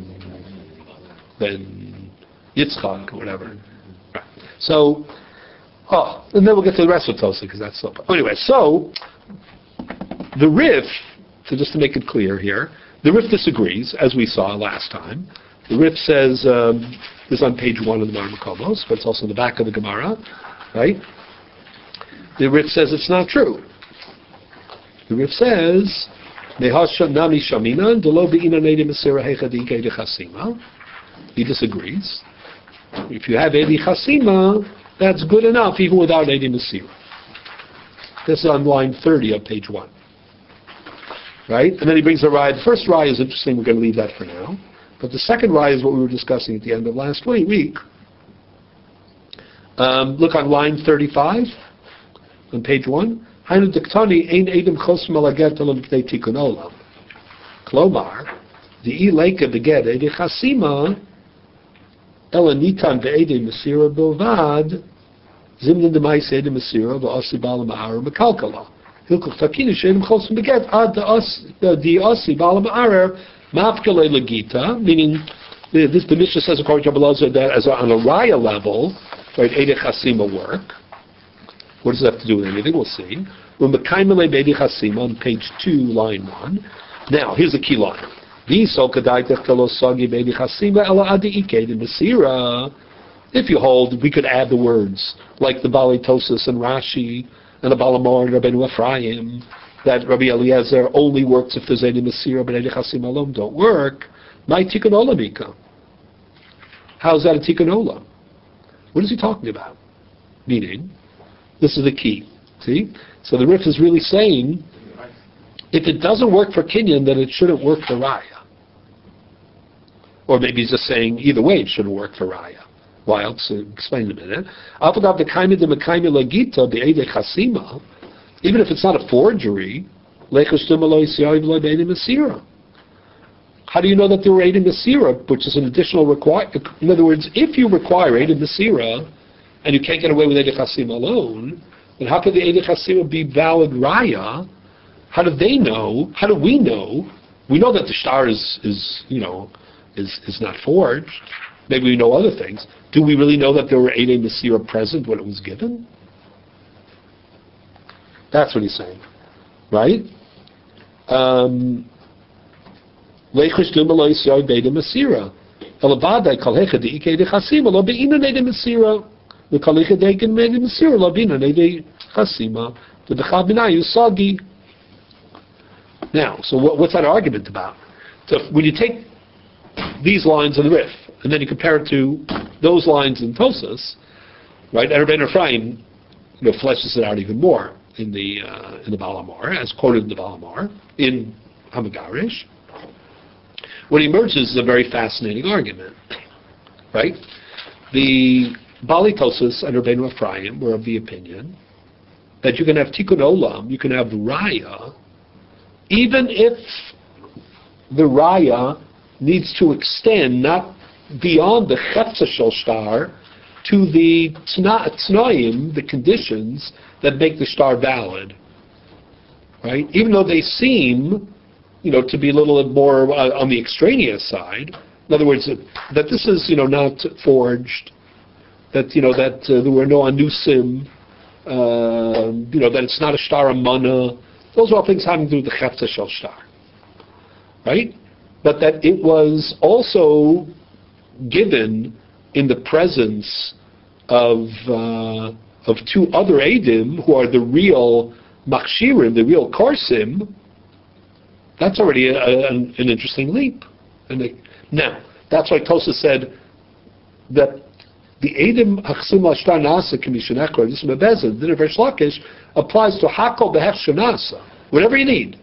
ben Yitzchak, or whatever. Right. So, Oh, and then we'll get to the rest of Tosa because that's so. Anyway, so the Rif, so just to make it clear here, the Rif disagrees, as we saw last time. The Rif says um, this is on page one of the Mar Makomos, but it's also in the back of the Gemara, right? The Rif says it's not true. The Rif says Nehasha Nami Shamina Delo Beina Nedi Mesira Hechadi Kedi Chasima. He disagrees. If you have Edi Chasima, that's good enough, even without Eidi Mesira. This is on line thirty of page one. Right? And then he brings a rye. The first rye is interesting. We're going to leave that for now. But the second rye is what we were discussing at the end of last week. Um, look on line thirty-five on page one. Hainu diktani ein edim chosm alaget olam pnei tikun olam. Klomar, the ileka beget Eidi Chasima Ela nitan ve'edei mesira bilvad, zimnin demais edei mesira v'asi bala ma'ara mekalkala. Hilkuch takinu she'edim chosim beget ad the asi bala ma'ara mafkele legita, meaning this the Mishnah says according to Rabbi Elazar that as on a raya level, right, edei chasima work. What does that have to do with anything? We'll see. U'mekaimele be'edei chasima on page two, line one. Now here's a key line. If you hold, we could add the words, like the Bali Tosis and Rashi, and the Balamor and Rabbeinu Ephraim, that Rabbi Eliezer only works if there's any Mesira, but any Chasim Alom don't work. My Tikkun Olam Ika. How is that a Tikkun Olam? What is he talking about? Meaning, this is the key. See? So the Rif is really saying, if it doesn't work for Kinyan, then it shouldn't work for Raya. Or maybe he's just saying either way it shouldn't work for Raya. Why? I'll explain in a minute. Even if it's not a forgery, how do you know that they were Eidei Masira, which is an additional requirement? In other words, if you require Eidei Masira, and you can't get away with Eidei Chasima alone, then how could the Eidei Chasima be valid Raya? How do they know? How do we know? We know that the star is, is you know, is, is not forged. Maybe we know other things. Do we really know that there were Eidei Masira present when it was given? That's what he's saying, right? Um, Leichush Duma lo Yisrael Beidei Masira. Elavadai kol hecha de'ikei dechasima lo be'inan Eidei Masira. L'kol hecha de'ikei Eidei Masira lo be'inan Eidei Chasima. V'dechad minayu sagi. Now, so what, what's that argument about? So when you take these lines in the Rif, and then you compare it to those lines in Tosas, right? And Rabbeinu Ephraim, you know, fleshes it out even more in the uh, in the Balamar, as quoted in the Balamar, in Hamagarish. What emerges is a very fascinating argument, right? The Bali Tosas and Rabbeinu Ephraim were of the opinion that you can have Tikkun Olam, you can have Raya, even if the Raya needs to extend not beyond the Chetza Shel Shtar to the Tnaim, the conditions that make the star valid, right? Even though they seem, you know, to be a little bit more uh, on the extraneous side. In other words, that, that this is, you know, not forged, that, you know, that uh, there were no anusim, uh, you know, that it's not a star amana. Those are all things having to do with the Chetza Shel Shtar, right? But that it was also given in the presence of uh, of two other Eidim who are the real Machshirim, the real Korsim. That's already a, a, an, an interesting leap. And they, now, that's why Tosa said that the Eidim Hachsim Lashtar Nasa Commission Ekor, this is Mebezin, the Resh Lakish, applies to Hakol Behech Shanasa, whatever you need.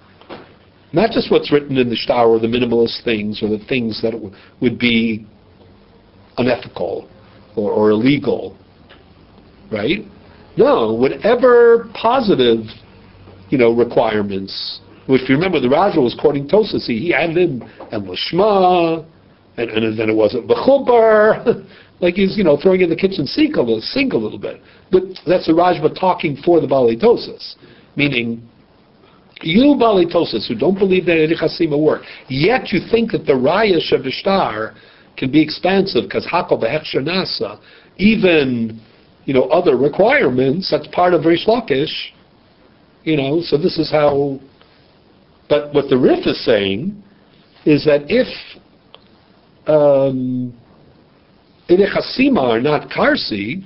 Not just what's written in the shtar or the minimalist things or the things that w- would be unethical or, or illegal, right? No, whatever positive, you know, requirements. If you remember, the Raja was quoting Tosas. He, he added in and Lashma, and, and then it wasn't B'chubar, like he's, you know, throwing in the kitchen sink a little, sink a little bit. But that's the Rajba talking for the Bali Tosas, meaning, you Bali Tosas who don't believe that Eidei Chasima work, yet you think that the Raya Shavishtar can be expansive because Hakol Behechsher Nasa, even, you know, other requirements, that's part of Rish Lakish, you know, so this is how, but what the Rif is saying is that if um, Eidei Chasima are not Karsi,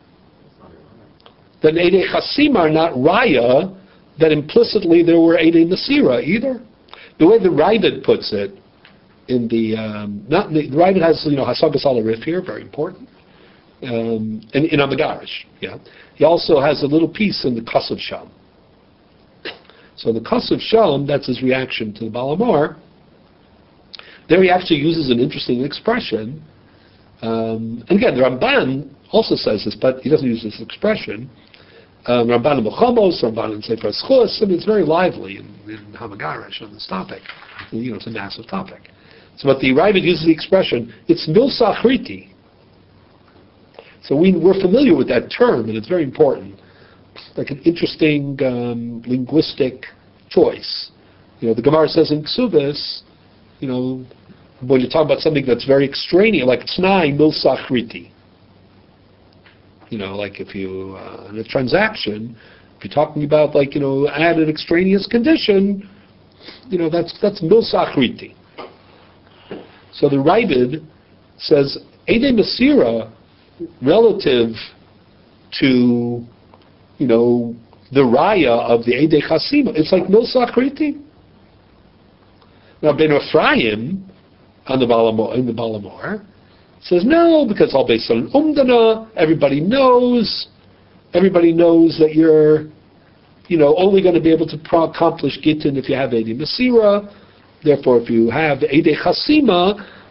then Eidei Chasima are not Raya, that implicitly there were Eidei Masira either. The way the Ravid puts it, in the, um, not the, the Ravid has, you know, Hasagas al Rif here, very important, um, in, in Amagarish, yeah. He also has a little piece in the Kasav Sham. So the Kasav Sham, that's his reaction to the Balamar. There he actually uses an interesting expression. Um, and again, the Ramban also says this, but he doesn't use this expression. Um, Ramban in Melchamos, Ramban in Sefer Schus, I mean, it's very lively in, in Hamagarish on this topic. You know, it's a massive topic. So, but the Ravid uses the expression, it's milsachriti. So we, we're familiar with that term, and it's very important. It's like an interesting um, linguistic choice. You know, the Gemara says in Ksubis, you know, when you talk about something that's very extraneous, like Tnai milsachriti. You know, like if you, uh, in a transaction, if you're talking about, like, you know, add an extraneous condition, you know, that's that's milsachriti. So the Ravid says, Eidei Masira, relative to, you know, the Raya of the Eidei Chasima, it's like milsachriti. Now, Ben Ephraim, on the Balamor, in the Balamor, says no, because it's all based on umdana. Everybody knows, everybody knows that you're, you know, only going to be able to pro- accomplish Gittin if you have Eidei Masira. Therefore, if you have Eidei Chasima,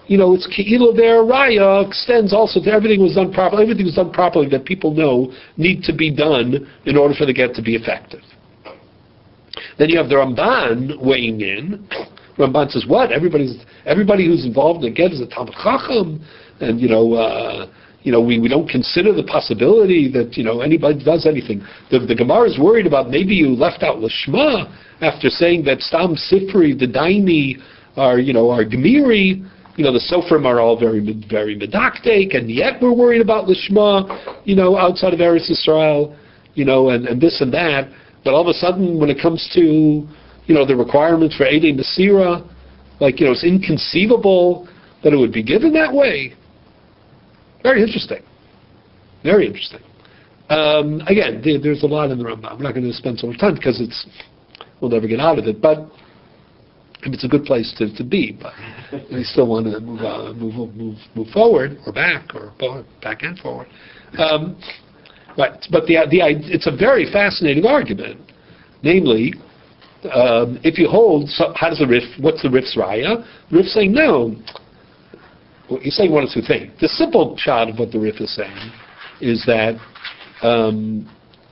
you know, it's Ke'ilah there, Raya extends also to everything was done properly, everything was done properly that people know need to be done in order for the get to be effective. Then you have the Ramban weighing in. Ramban says, what? Everybody's, everybody who's involved in the get is a Talmid Chacham, and, you know, uh, you know, we, we don't consider the possibility that, you know, anybody does anything. The, the Gemara is worried about maybe you left out Lishma after saying that Stam Sifri, the Daini, are, you know, are Gemiri, you know, the Sofrim are all very, very medactic, and yet we're worried about Lishma, you know, outside of Eretz Yisrael, you know, and, and this and that. But all of a sudden, when it comes to, you know, the requirements for Eidei Masira, like, you know, it's inconceivable that it would be given that way. Very interesting. Very interesting. Um, again, there, there's a lot in the Rambam. We're not going to spend so much time because it's we'll never get out of it. But it's a good place to, to be. But we still want to move uh, move move move forward or back or back and forward. Um, right. But the the it's a very fascinating argument. Namely, um, if you hold, so how does the Rif? What's the Rif's raya? The Rif's saying no. Well, he's saying one or two things. The simple shot of what the Rif is saying is that um,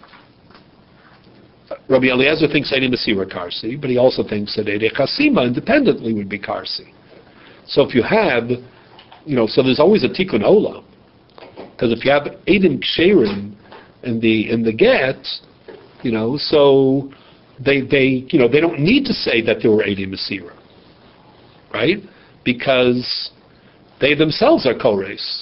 Rabbi Eliezer thinks Eidei Masira Karsi, but he also thinks that Eidei Chasima independently would be Karsi. So if you have, you know, so there's always a Tikkun Olam, because if you have Eidim Ksherim in the in the get, you know, so they they you know they don't need to say that they were Eidei Masira, right? Because they themselves are Kores.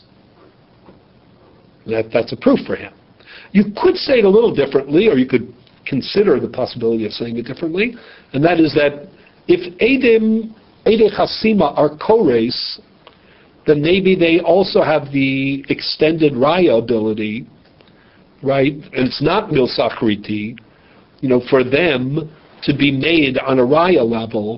That, that's a proof for him. You could say it a little differently, or you could consider the possibility of saying it differently, and that is that if Eidim, Eidei Chasima are Kores, then maybe they also have the extended Raya ability, right? And it's not Milsachriti, you know, for them to be made on a Raya level,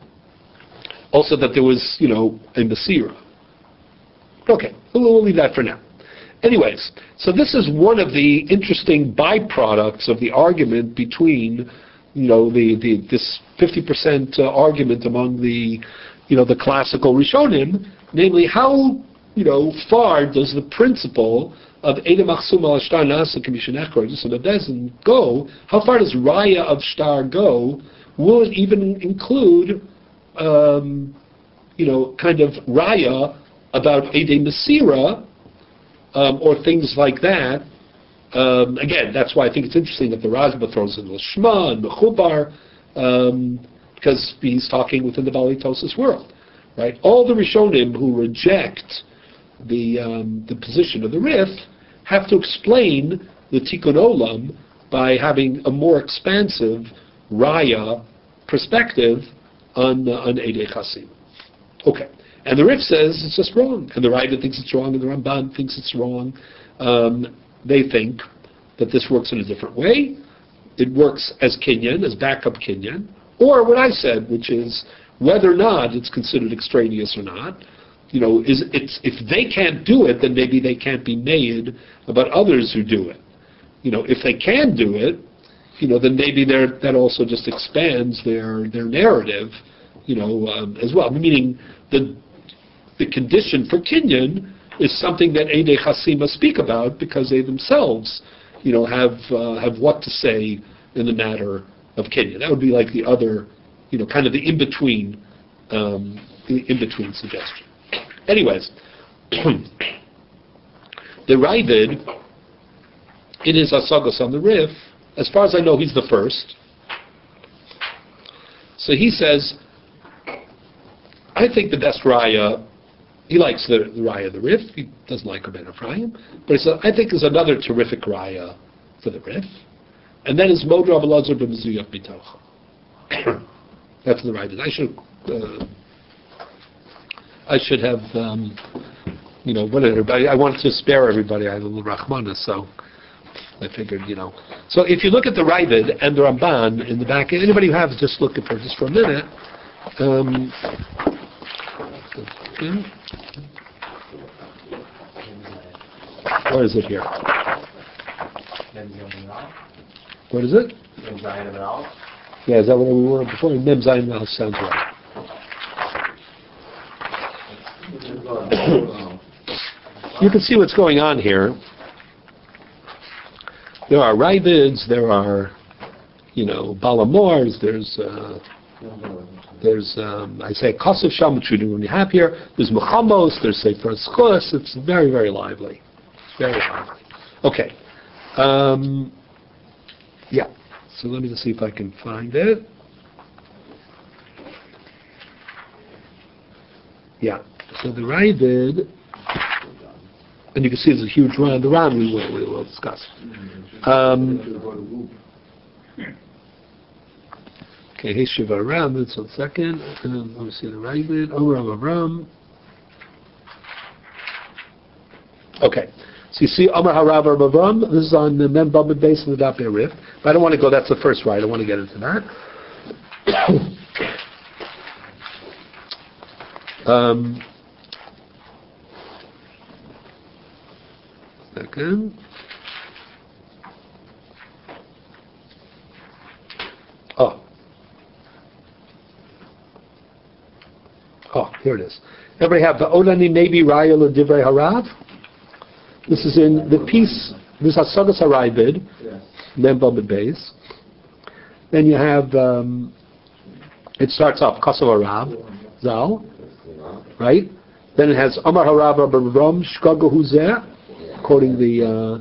also that there was, you know, a Masira. Okay, we'll leave that for now. Anyways, so this is one of the interesting byproducts of the argument between, you know, the, the this fifty percent uh, argument among the, you know, the classical Rishonim, namely how, you know, far does the principle of Eidei Machsum al Shtar Nasa K'mishenech just on the Bezin go? How far does Raya of Shtar go? Will it even include, um, you know, kind of Raya about Eidei Masira, um, or things like that? Um, again, that's why I think it's interesting that the Rashba throws in Lishma and Mechubar, um, because he's talking within the Bali Tosis world, right? All the Rishonim who reject the um, the position of the Rif have to explain the Tikkun Olam by having a more expansive Raya perspective on uh, on Eidei Chasim. Okay. And the Rif says it's just wrong, and the Raida thinks it's wrong, and the Ramban thinks it's wrong. Um, they think that this works in a different way. It works as Kinyan, as backup Kinyan, or what I said, which is whether or not it's considered extraneous or not. You know, is it's if they can't do it, then maybe they can't be made about others who do it. You know, if they can do it, you know, then maybe that also just expands their their narrative, you know, um, as well. Meaning the The condition for Kinyan is something that Eidei Chasima speak about because they themselves, you know, have uh, have what to say in the matter of Kinyan. That would be like the other, you know, kind of the in-between, um, the in-between suggestion. Anyways, the Ravid, in his Asagos on the Rif, as far as I know, he's the first. So he says, I think the best Raya. He likes the, the Raya of the Rif. He doesn't like Rabbeinu Ephraim. But he said, I think there's another terrific Raya for the Rif. And then is Mod Rav Elazar b'Mezuyach B'Tocha. That's the Raya. I should, uh, I should have, um, you know, what everybody. I wanted to spare everybody. I had a little Rachmana, so I figured, you know. So if you look at the Ravid and the Ramban in the back, anybody who has just look at for just for a minute. Um, Hmm? Where is it here? What is it? Yeah, is that where we were before? Mem Zayin Al sounds right. You can see what's going on here. There are Ravids, there are, you know, Balamors, there's, uh, there's, um, I say, Kosov Sham, which we don't really have here. There's Muhammos, there's Sefer Schus. It's very, very lively. It's very lively. Okay. Um, yeah. So let me just see if I can find it. Yeah. So the Ravid, and you can see there's a huge round. The round we will, we will discuss. Um, okay, Heshiv Aram, that's one second. And let me see the Ravid. Oram Aram. Okay. So you see Amar Harav Aram. This is on the Mem Baba base of the Dap Rif. But I don't want to go, that's the first right. I don't want to get into that. um, second. Oh. Oh, here it is. Everybody have the Olani maybe Raya L'Divrei Harav? This is in the piece, this is Hasagas Haravid, Mem Bamid Beis. Then you have, um, it starts off Kasav Harav, Zal, right? Then it has Amar Harav Abaram Shkago Huzeh, quoting the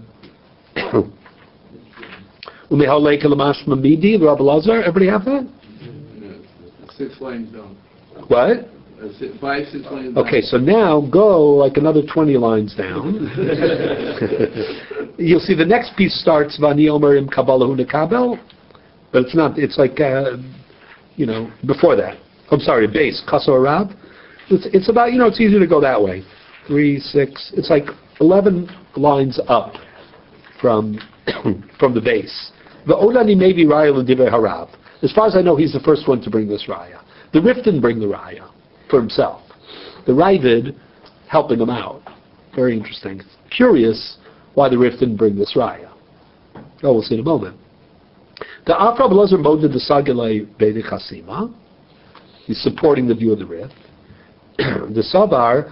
Umehalei Kelamash Mamidi, the Rabbi Lazar. Everybody have that? Six lines down. What? Uh, si- Five, six lines down. Okay, so now go like another twenty lines down. You'll see the next piece starts Vani Omer Im Kabbalahu Nekabel, but it's not. It's like uh, you know before that. I'm sorry, base Kaso Arab. It's it's about you know it's easier to go that way. Three, six. It's like eleven lines up from from the base. The Olani maybe Raya L'Divrei Harav. As far as I know, he's the first one to bring this Raya. The Rif didn't bring the Raya for himself. The Ravid helping him out. Very interesting. Curious why the Rif didn't bring this Raya. Oh, we'll see in a moment. The Afra Blazer Moded the Sagilei Bede Chasima. He's supporting the view of the Rif. The Sabar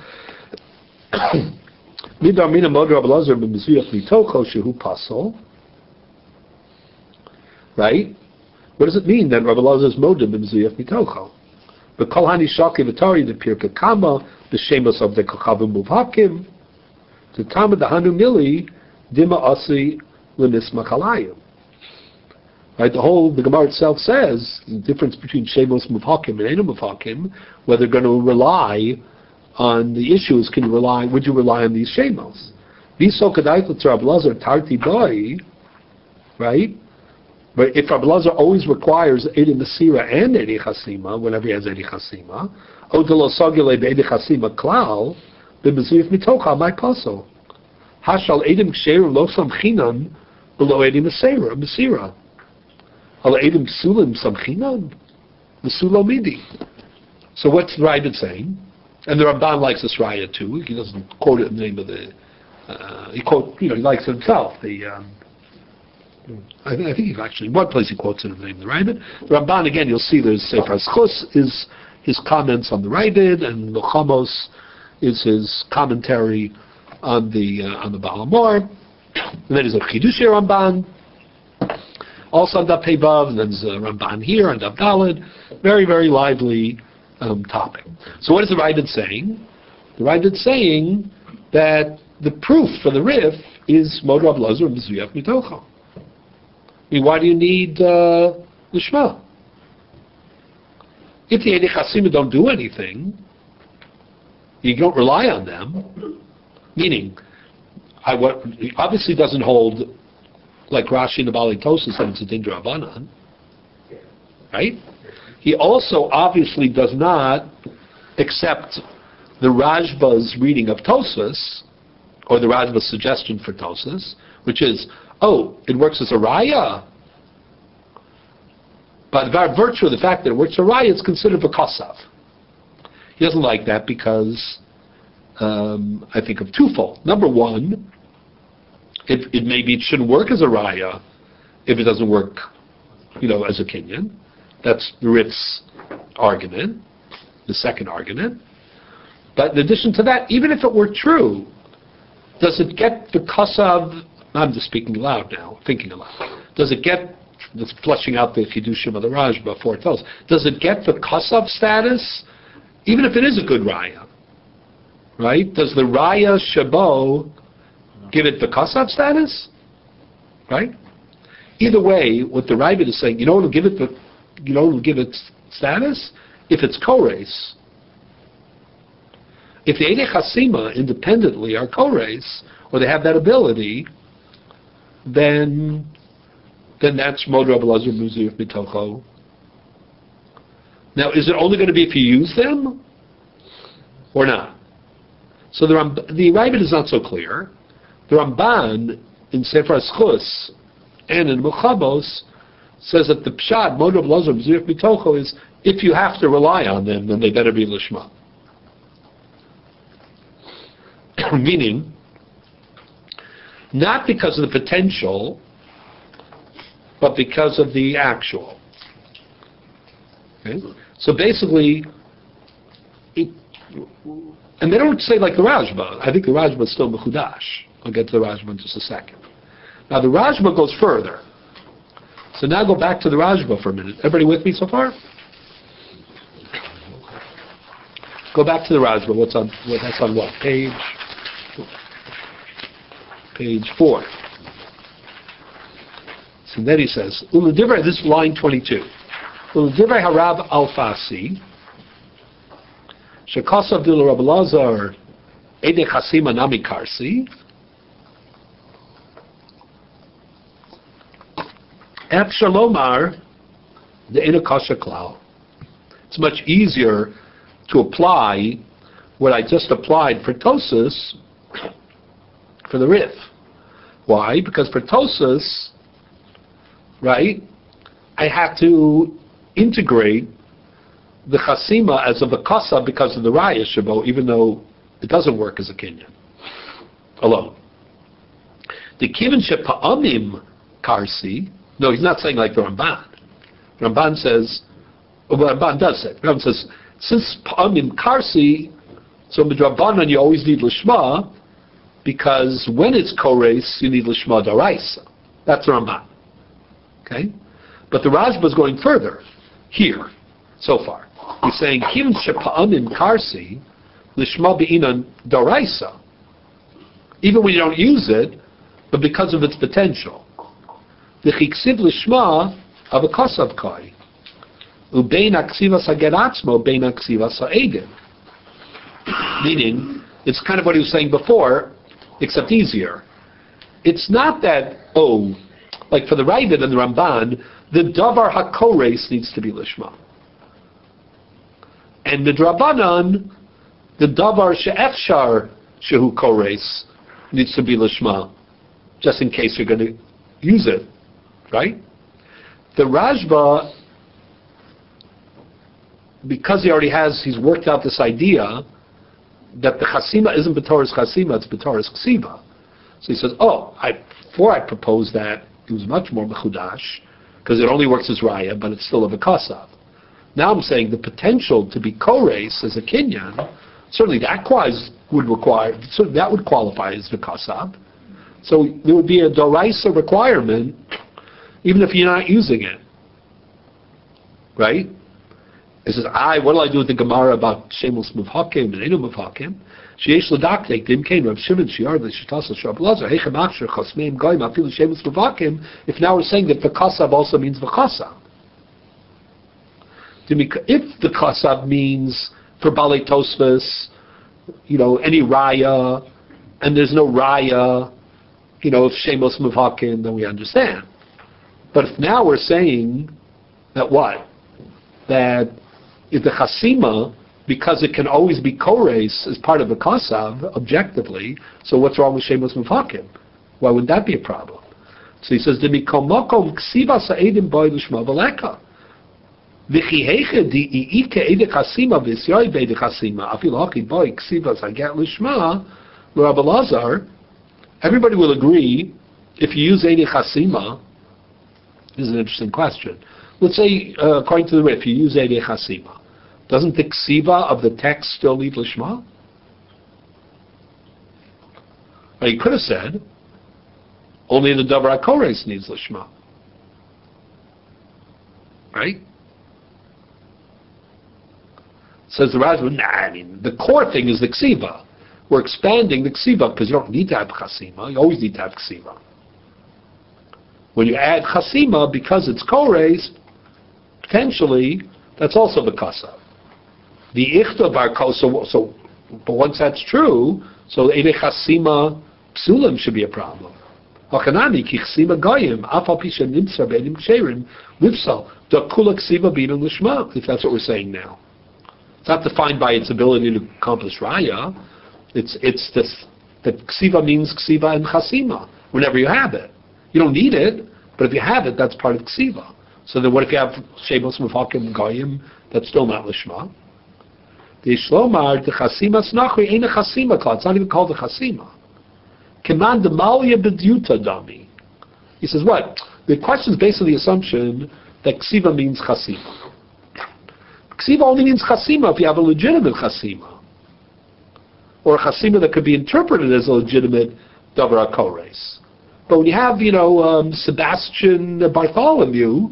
Midar Mina Modra Blazer B'Mizuyach Mitoko Shehu Pasol. Right? What does it mean then? Rabbi Lazar's Moded B'Mizuyach Mitocho. But Kol Hani Shaki V'Tari the Pirka Kama the Shemos of the Kachavim Muvhakim the Tama the Hanu Mili Dima Asi L'Nis Makalayim. Right? The whole the Gemara itself says the difference between Shemos Muvhakim and Enu Muvhakim, whether they're going to rely on the issues. Can you rely? Would you rely on these Shemos? These so Kedaitel Rabbi Lazar Tarti Boy, right? But if Rabbi Lazar always requires Edi Masira and Edi Chasima, whenever he has Edi Chasima, Odelo Sogile Edi Chasima Klal, B'Mezuyif Mitocha, my paso. Hashal Edim Ksherim Lo Samchinan, below Edi Masira, Masira. Al Edim Sulim Samchinan, Masulo Midi. So what's the Ravid saying? And the Ramban likes this Raya too. He doesn't quote it in the name of the, uh, he quote, you know, he likes it himself. The, um, I, th- I think he actually, in one place he quotes it in the name of the Ravid. The Ramban, again, you'll see there's Sefer Schus is his comments on the Ravid, and Milchamos is his commentary on the uh, on the Balamor. And then there's a Chidushei Ramban, also on Daf Pei Vav, and then there's a Ramban here on Daf Daled. Very, very lively um, topic. So what is the Ravid saying? The Ravid saying that the proof for the Rif is Mod Rav Lazar and Mizuyach Mitocha. I mean, why do you need uh, the Shema? If the Edi Chasima don't do anything, you don't rely on them, meaning, I, what, he obviously doesn't hold, like Rashi and the Bali Tosa said, it's a Din D'Rabbanan, right? He also obviously does not accept the Rajba's reading of Tosas, or the Rajba's suggestion for Tosas, which is, oh, it works as a raya. But by virtue of the fact that it works as a raya, it's considered a kasav. He doesn't like that because, um, I think, of twofold. Number one, it, it maybe it shouldn't work as a raya if it doesn't work, you know, as a kinyan. That's the Rif's argument, the second argument. But in addition to that, even if it were true, does it get the kasav? I'm just speaking aloud now, thinking aloud. Does it get, this flushing out the chidushim of the Rajba foretells, does it get the kasav status, even if it is a good raya? Right? Does the raya shabo give it the kasav status? Right? Either way, what the Ravid is saying, you know what will give it the, you know what will give it status? If it's kores. If the Eidei Chasima independently are kores, or they have that ability, then then that's Mod Rabbi Elazar Muzir Mitocho. Now, is it only going to be if you use them, or not? So the Ram, the Ravid is not so clear. The Ramban in Sefer Schus and in Muchabos says that the Pshad Mod Rabbi Elazar Muzir Mitocho is if you have to rely on them, then they better be lishma. Meaning, not because of the potential, but because of the actual. Okay? So basically, it, and they don't say like the Rajba. I think the Rajba is still Mechudash. I'll get to the Rajba in just a second. Now the Rajba goes further. So now go back to the Rajba for a minute. Everybody with me so far? Go back to the Rajba. What's on? What, that's on what page? Page four. So then he says, "Uladivrei." This is line twenty-two. "Uladivrei Harav Alfasi, shekasav dilu Rabbi Elazar Eidei Chasima nami karsi." Efshar lomar the Eina kasha klal. It's much easier to apply what I just applied for Tosus for the Rif. Why? Because for Tosus, right, I have to integrate the Chasima as of a Kasa because of the Raya Shabo, even though it doesn't work as a Kenyan alone. The Kivin Shepa'amim Karsi, no, he's not saying like the Ramban. Ramban says, well, Ramban does say, Ramban says, since Pa'amim Karsi, so midrabanan you always need lishma, because when it's kores you need lishma daraisa. That's the Ramban. Okay, but the Rajba is going further here. So far, he's saying kim shepa'amim karsi lishma be'inan daraisa. Even when you don't use it, but because of its potential, the chiksiv lishma of a kasav kai ubein aksivas hageratzmo bein aksivas ha'egin. Meaning, it's kind of what he was saying before, except easier. It's not that, oh, like for the Ravid and the Ramban, the davar hakores needs to be lishma. And the Drabanan, the davar she'efshar shehu kores needs to be lishma, just in case you're going to use it, right? The Rajba, because he already has, he's worked out this idea that the chasima isn't b'toras chasima, it's b'toras ksiva. So he says, oh, I, before I proposed that, it was much more mechudash, because it only works as raya, but it's still a v'kasav. Now I'm saying the potential to be kores as a kinyan, certainly that quasi would require, so that would qualify as v'kasav. So there would be a doraisa requirement, even if you're not using it. Right? He says, I, what do I do with the Gemara about Shemos Muvhakim and Eino Muvhakim? Sheyesh L'daktek, Dim Kain, Rav Shimon, Shiar, L'shetasa, Shar Blazer, Heichem Achsher, Chosmeim, Goyim, Afilu Shemos Muvhakim, if now we're saying that the Kasav also means V'chasav. If the Kasav means for Balei Tosfos, you know, any Raya, and there's no Raya, you know, if Shemos Muvhakim, then we understand. But if now we're saying that what? That if the chasima, because it can always be kores as part of the kasav, objectively, so what's wrong with shemos mufhakim? Why would that be a problem? So he says, "Demikom mokom ksiva sa'edim boy l'shma v'leka v'chiheche di iike ede chasima v'isyoy beide chasima afil haki boy ksiva saget l'shma l'Rabbi Elazar." Everybody will agree if you use ede chasima. This is an interesting question. Let's say, uh, according to the Rif, you use Eidei Chasima. Doesn't the ksiva of the text still leave Lishma? Or he could have said, only the Davar HaKores needs Lishma. Right? Says the Rajman, nah, I mean, the core thing is the Ksiva. We're expanding the Ksiva because you don't need to have Chasima. You always need to have Ksiva. When you add Chasima, because it's Kores, potentially, that's also the Kasa. The Ichta Bar so, so, but once that's true, so Eile Chasima Psulim should be a problem. Hachanami ki Chasima Goyim, Afal Pisha Nimtza Beinim Ksherim, Lipsal, Da Kula Ksiva Bina Lishma, if that's what we're saying now. It's not defined by its ability to accomplish Raya. It's it's this that Ksiva means Ksiva and Chasima, whenever you have it. You don't need it, but if you have it, that's part of Ksiva. So then what if you have Shemos Mefakim Goyim, that's still not Lishma? The Shlomar, the Chasima Snachri ain't a Chasima called. It's not even called a Chasima. Command the Malya B'dyuta Dami. He says what? The question is based on the assumption that Ksiva means Chasima. Ksiva only means Chasima if you have a legitimate Chasima. Or a Chasima that could be interpreted as a legitimate Davar HaKores. But when you have, you know, um, Sebastian Bartholomew,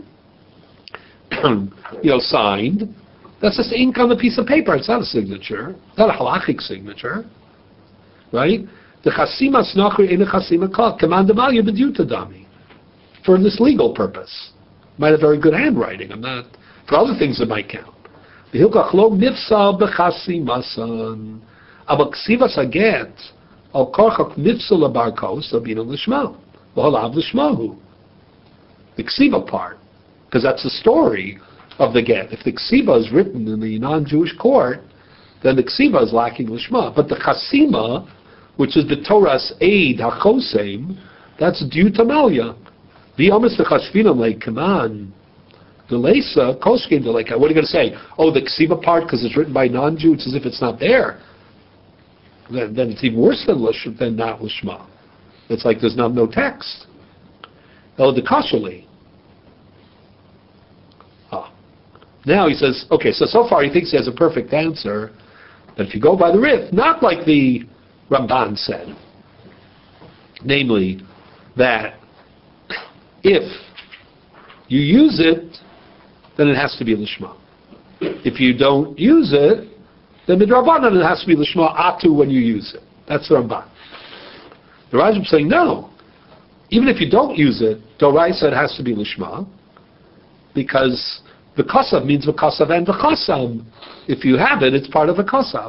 you know, signed, that's just ink on the piece of paper. It's not a signature. It's not a halachic signature. Right? The Chasima Snachri in a Chasima Kal, Command Malya B'dyuta Dami. For this legal purpose. Might have very good handwriting. I'm not... For other things it might count. The Hilkach lo nifsal b'chasimasan. Aber ksivas haget al korchak nifsal abarkos abina l'shma. V'halav l'shmahu. The ksiva part. Because that's the story of the get. If the ksiva is written in the non-Jewish court, then the ksiva is lacking l'shma. But the chasima, which is the Torah's aid, hachosem, that's due to Malya. V'yomis v'chashvinam like, come on. The Lesa, Koskin, the like, what are you going to say? Oh, the Ksiva part, because it's written by non-Jews, it's as if it's not there. Then, then it's even worse than, Lish, than not Lishma. It's like there's not no text. Oh, the Kashali. Ah. Now he says, okay, so so far he thinks he has a perfect answer, but if you go by the Rif, not like the Ramban said, namely, that if you use it, then it has to be Lishma. If you don't use it, then the Midrabanan it has to be Lishma Atu when you use it. That's the Ramban. The Rajab is saying, no. Even if you don't use it, Doraisa it has to be Lishma, because the Kasav means the Kasav and the Kasam. If you have it, it's part of the Kasav.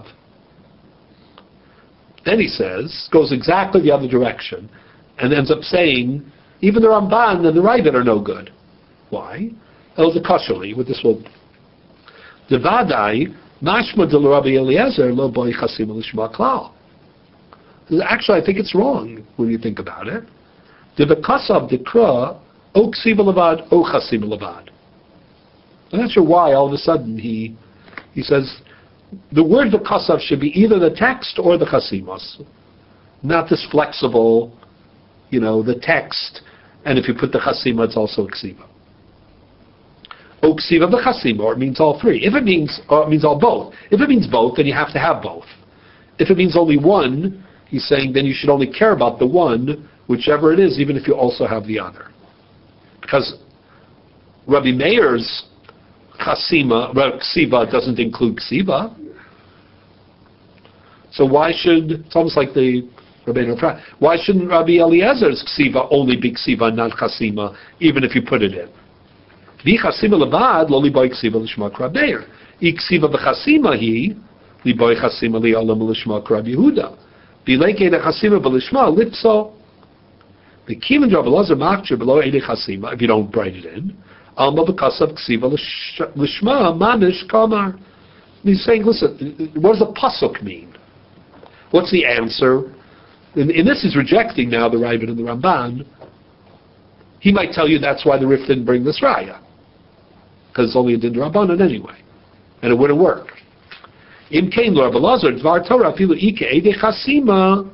Then he says, goes exactly the other direction, and ends up saying, even the Ramban and the Ravid are no good. Why? Oh, the Kashali, with this one. The Vadai, Mashma del Rabbi Eliezer, lo boy chasim lishma klal. Actually, I think it's wrong when you think about it. The Bekasav Dekra, o ksiva levad, o chasim levad. I'm not sure why all of a sudden he he says the word Bekasav should be either the text or the chasimos. Not this flexible, you know, the text, and if you put the chasima, it's also ksiva. O ksiva v'chasima, or it means all three. If it means, or it means all both. If it means both, then you have to have both. If it means only one, he's saying then you should only care about the one, whichever it is, even if you also have the other. Because Rabbi Meir's chasima, ksiva doesn't include ksiva. So why should, it's almost like the Rabbeinu, why shouldn't Rabbi Eliezer's ksiva only be ksiva, not chasima, even if you put it in? Vi chasima levad lo liboy ksiva l'shma Rabbeir. I ksiva b'chasima hi liboy chasima li'olam l'shma Rabbi Yehuda. Bilekei de chasima b'lishma lipso. The kimin Rabbi Elazar makcher below ede chasima, if you don't write it in, alma b'kasav ksiva l'shma manish kamar. He's saying, listen, what does a pasuk mean? What's the answer? In, in this, he's rejecting now the Ravid and the Ramban. He might tell you that's why the Rif didn't bring this raya, because it's only a din Rabbanan anyway, and it wouldn't work. Im kain lo Rabbi Elazar dvar Torah afilu ike ede chasima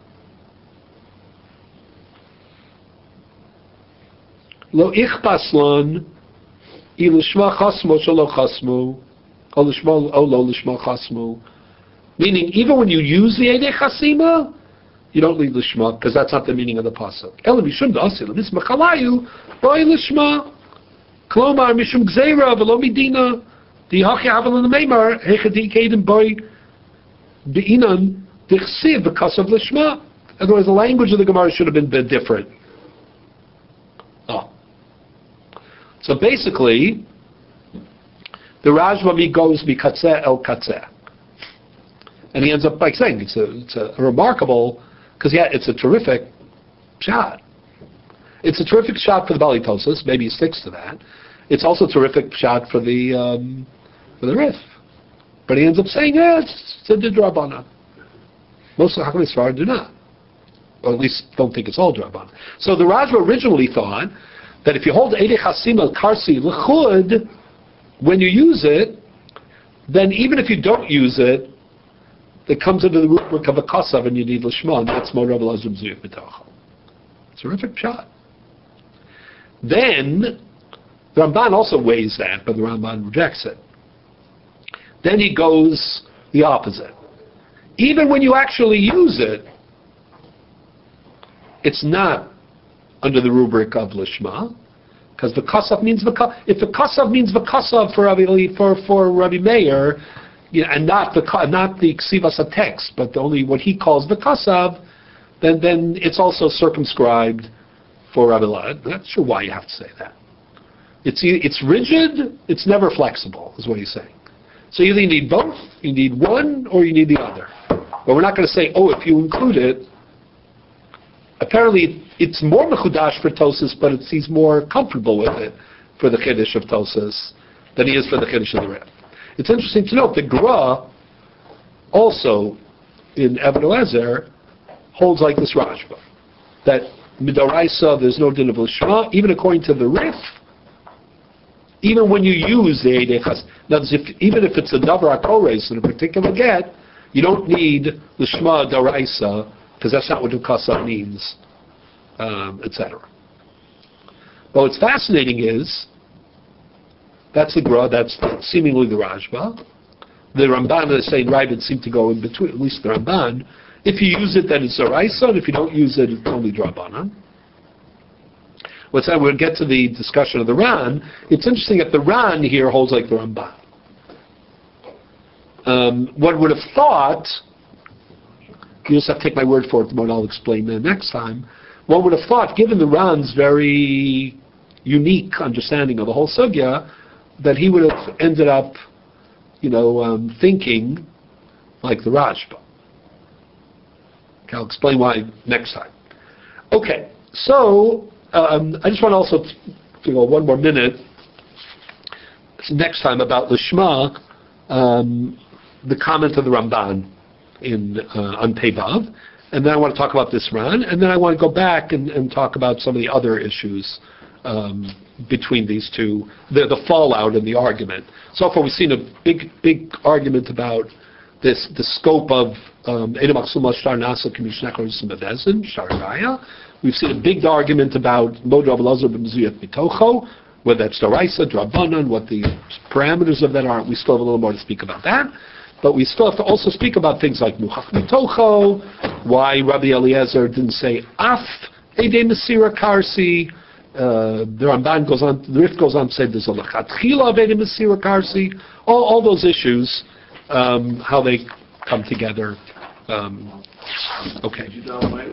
lo ichpas lon ilishma chasmo shelo chasmo o lishma o lo lishma chasmo. Meaning, even when you use the ede chasima, you don't need lishma because that's not the meaning of the pasuk. Ela mishum da'asil mismachalayu boy lishma klomar mishum gzeira v'lo midina dihachi aval in the meimar hechadi kedim boy beinan dichsiv because of lishma. Otherwise, the language of the Gemara should have been a bit different. Oh. So basically, the Rajvami goes mikatzeh el katzeh. And he ends up like saying it's a, it's a remarkable, because yeah, it's a terrific shot. It's a terrific shot for the Bali Tosas. Maybe he sticks to that. It's also a terrific shot for the um, for the Rif. But he ends up saying, yeah, it's, it's a Didrabana. Most of the Hakam Yisrael do not. Or at least don't think it's all Draban. So the Rajva originally thought that if you hold Eidei Chasim al Karsi L'chud, when you use it, then even if you don't use it, it comes under the rubric of a Kasav and you need Lishma, and that's more Rabbi Lazar Mzuyah B'tocha. Terrific shot. Then, the Ramban also weighs that, but the Ramban rejects it. Then he goes the opposite. Even when you actually use it, it's not under the rubric of Lishma, because the Kasav means V'kasav. If the Kasav means V'kasav for Rabbi, for, for Rabbi Meir, you know, and not the not the Ksivas text, but the only what he calls V'kasav, then then it's also circumscribed for Rabbi Lad. I'm not sure why you have to say that. It's it's rigid. It's never flexible, is what he's saying. So you either need both, you need one, or you need the other. But we're not going to say, oh, if you include it. Apparently, it's more mechudash for Tosas, but it's, he's more comfortable with it for the Chiddush of Tosas than he is for the Chiddush of the Rif. It's interesting to note that Gra also in Eben Ezer holds like this Rashba, that Midoraisa there's no din of Lishma, even according to the Rif, even when you use the Eidei Chas. Now, if, even if it's a Davar HaKores in a particular get, you don't need Lishma Doraisa, because that's not what Ukasa means, um, et cetera. But what's fascinating is, that's the Gra, that's seemingly the Rashba. The Ramban and the Saint Ravid seem to go in between, at least the Ramban. If you use it, then it's Doraisa, and if you don't use it, it's only Drabanan. What's that? We'll get to the discussion of the Ran. It's interesting that the Ran here holds like the Ramban. Um, one would have thought, you just have to take my word for it, but I'll explain that next time. One would have thought, given the Ran's very unique understanding of the whole sugya, that he would have ended up, you know, um, thinking like the Rashba. Okay, I'll explain why next time. Okay, so um, I just want to also to go one more minute next time about Lishma, um, the comment of the Ramban in uh, on Pevav, and then I want to talk about this Ran, and then I want to go back and, and talk about some of the other issues um, between these two, the, the fallout and the argument. So far, we've seen a big, big argument about this, the scope of Edom Aksuma Shtar Nasa Commissioner Shtar Raya. We've seen a big argument about Mod Rav Elazar B'Mezuyat Mitocho, whether that's Daraisa, Drabanan, what the parameters of that are. We still have a little more to speak about that. But we still have to also speak about things like Muchach Mitocho, why Rabbi Eliezer didn't say Af Eidei Mesira Karsi. Uh, the Ramban goes on, the Rif goes on to say there's a Lechatchila of Eidei Mesira Karsi. All, all those issues, um, how they come together. Um, okay.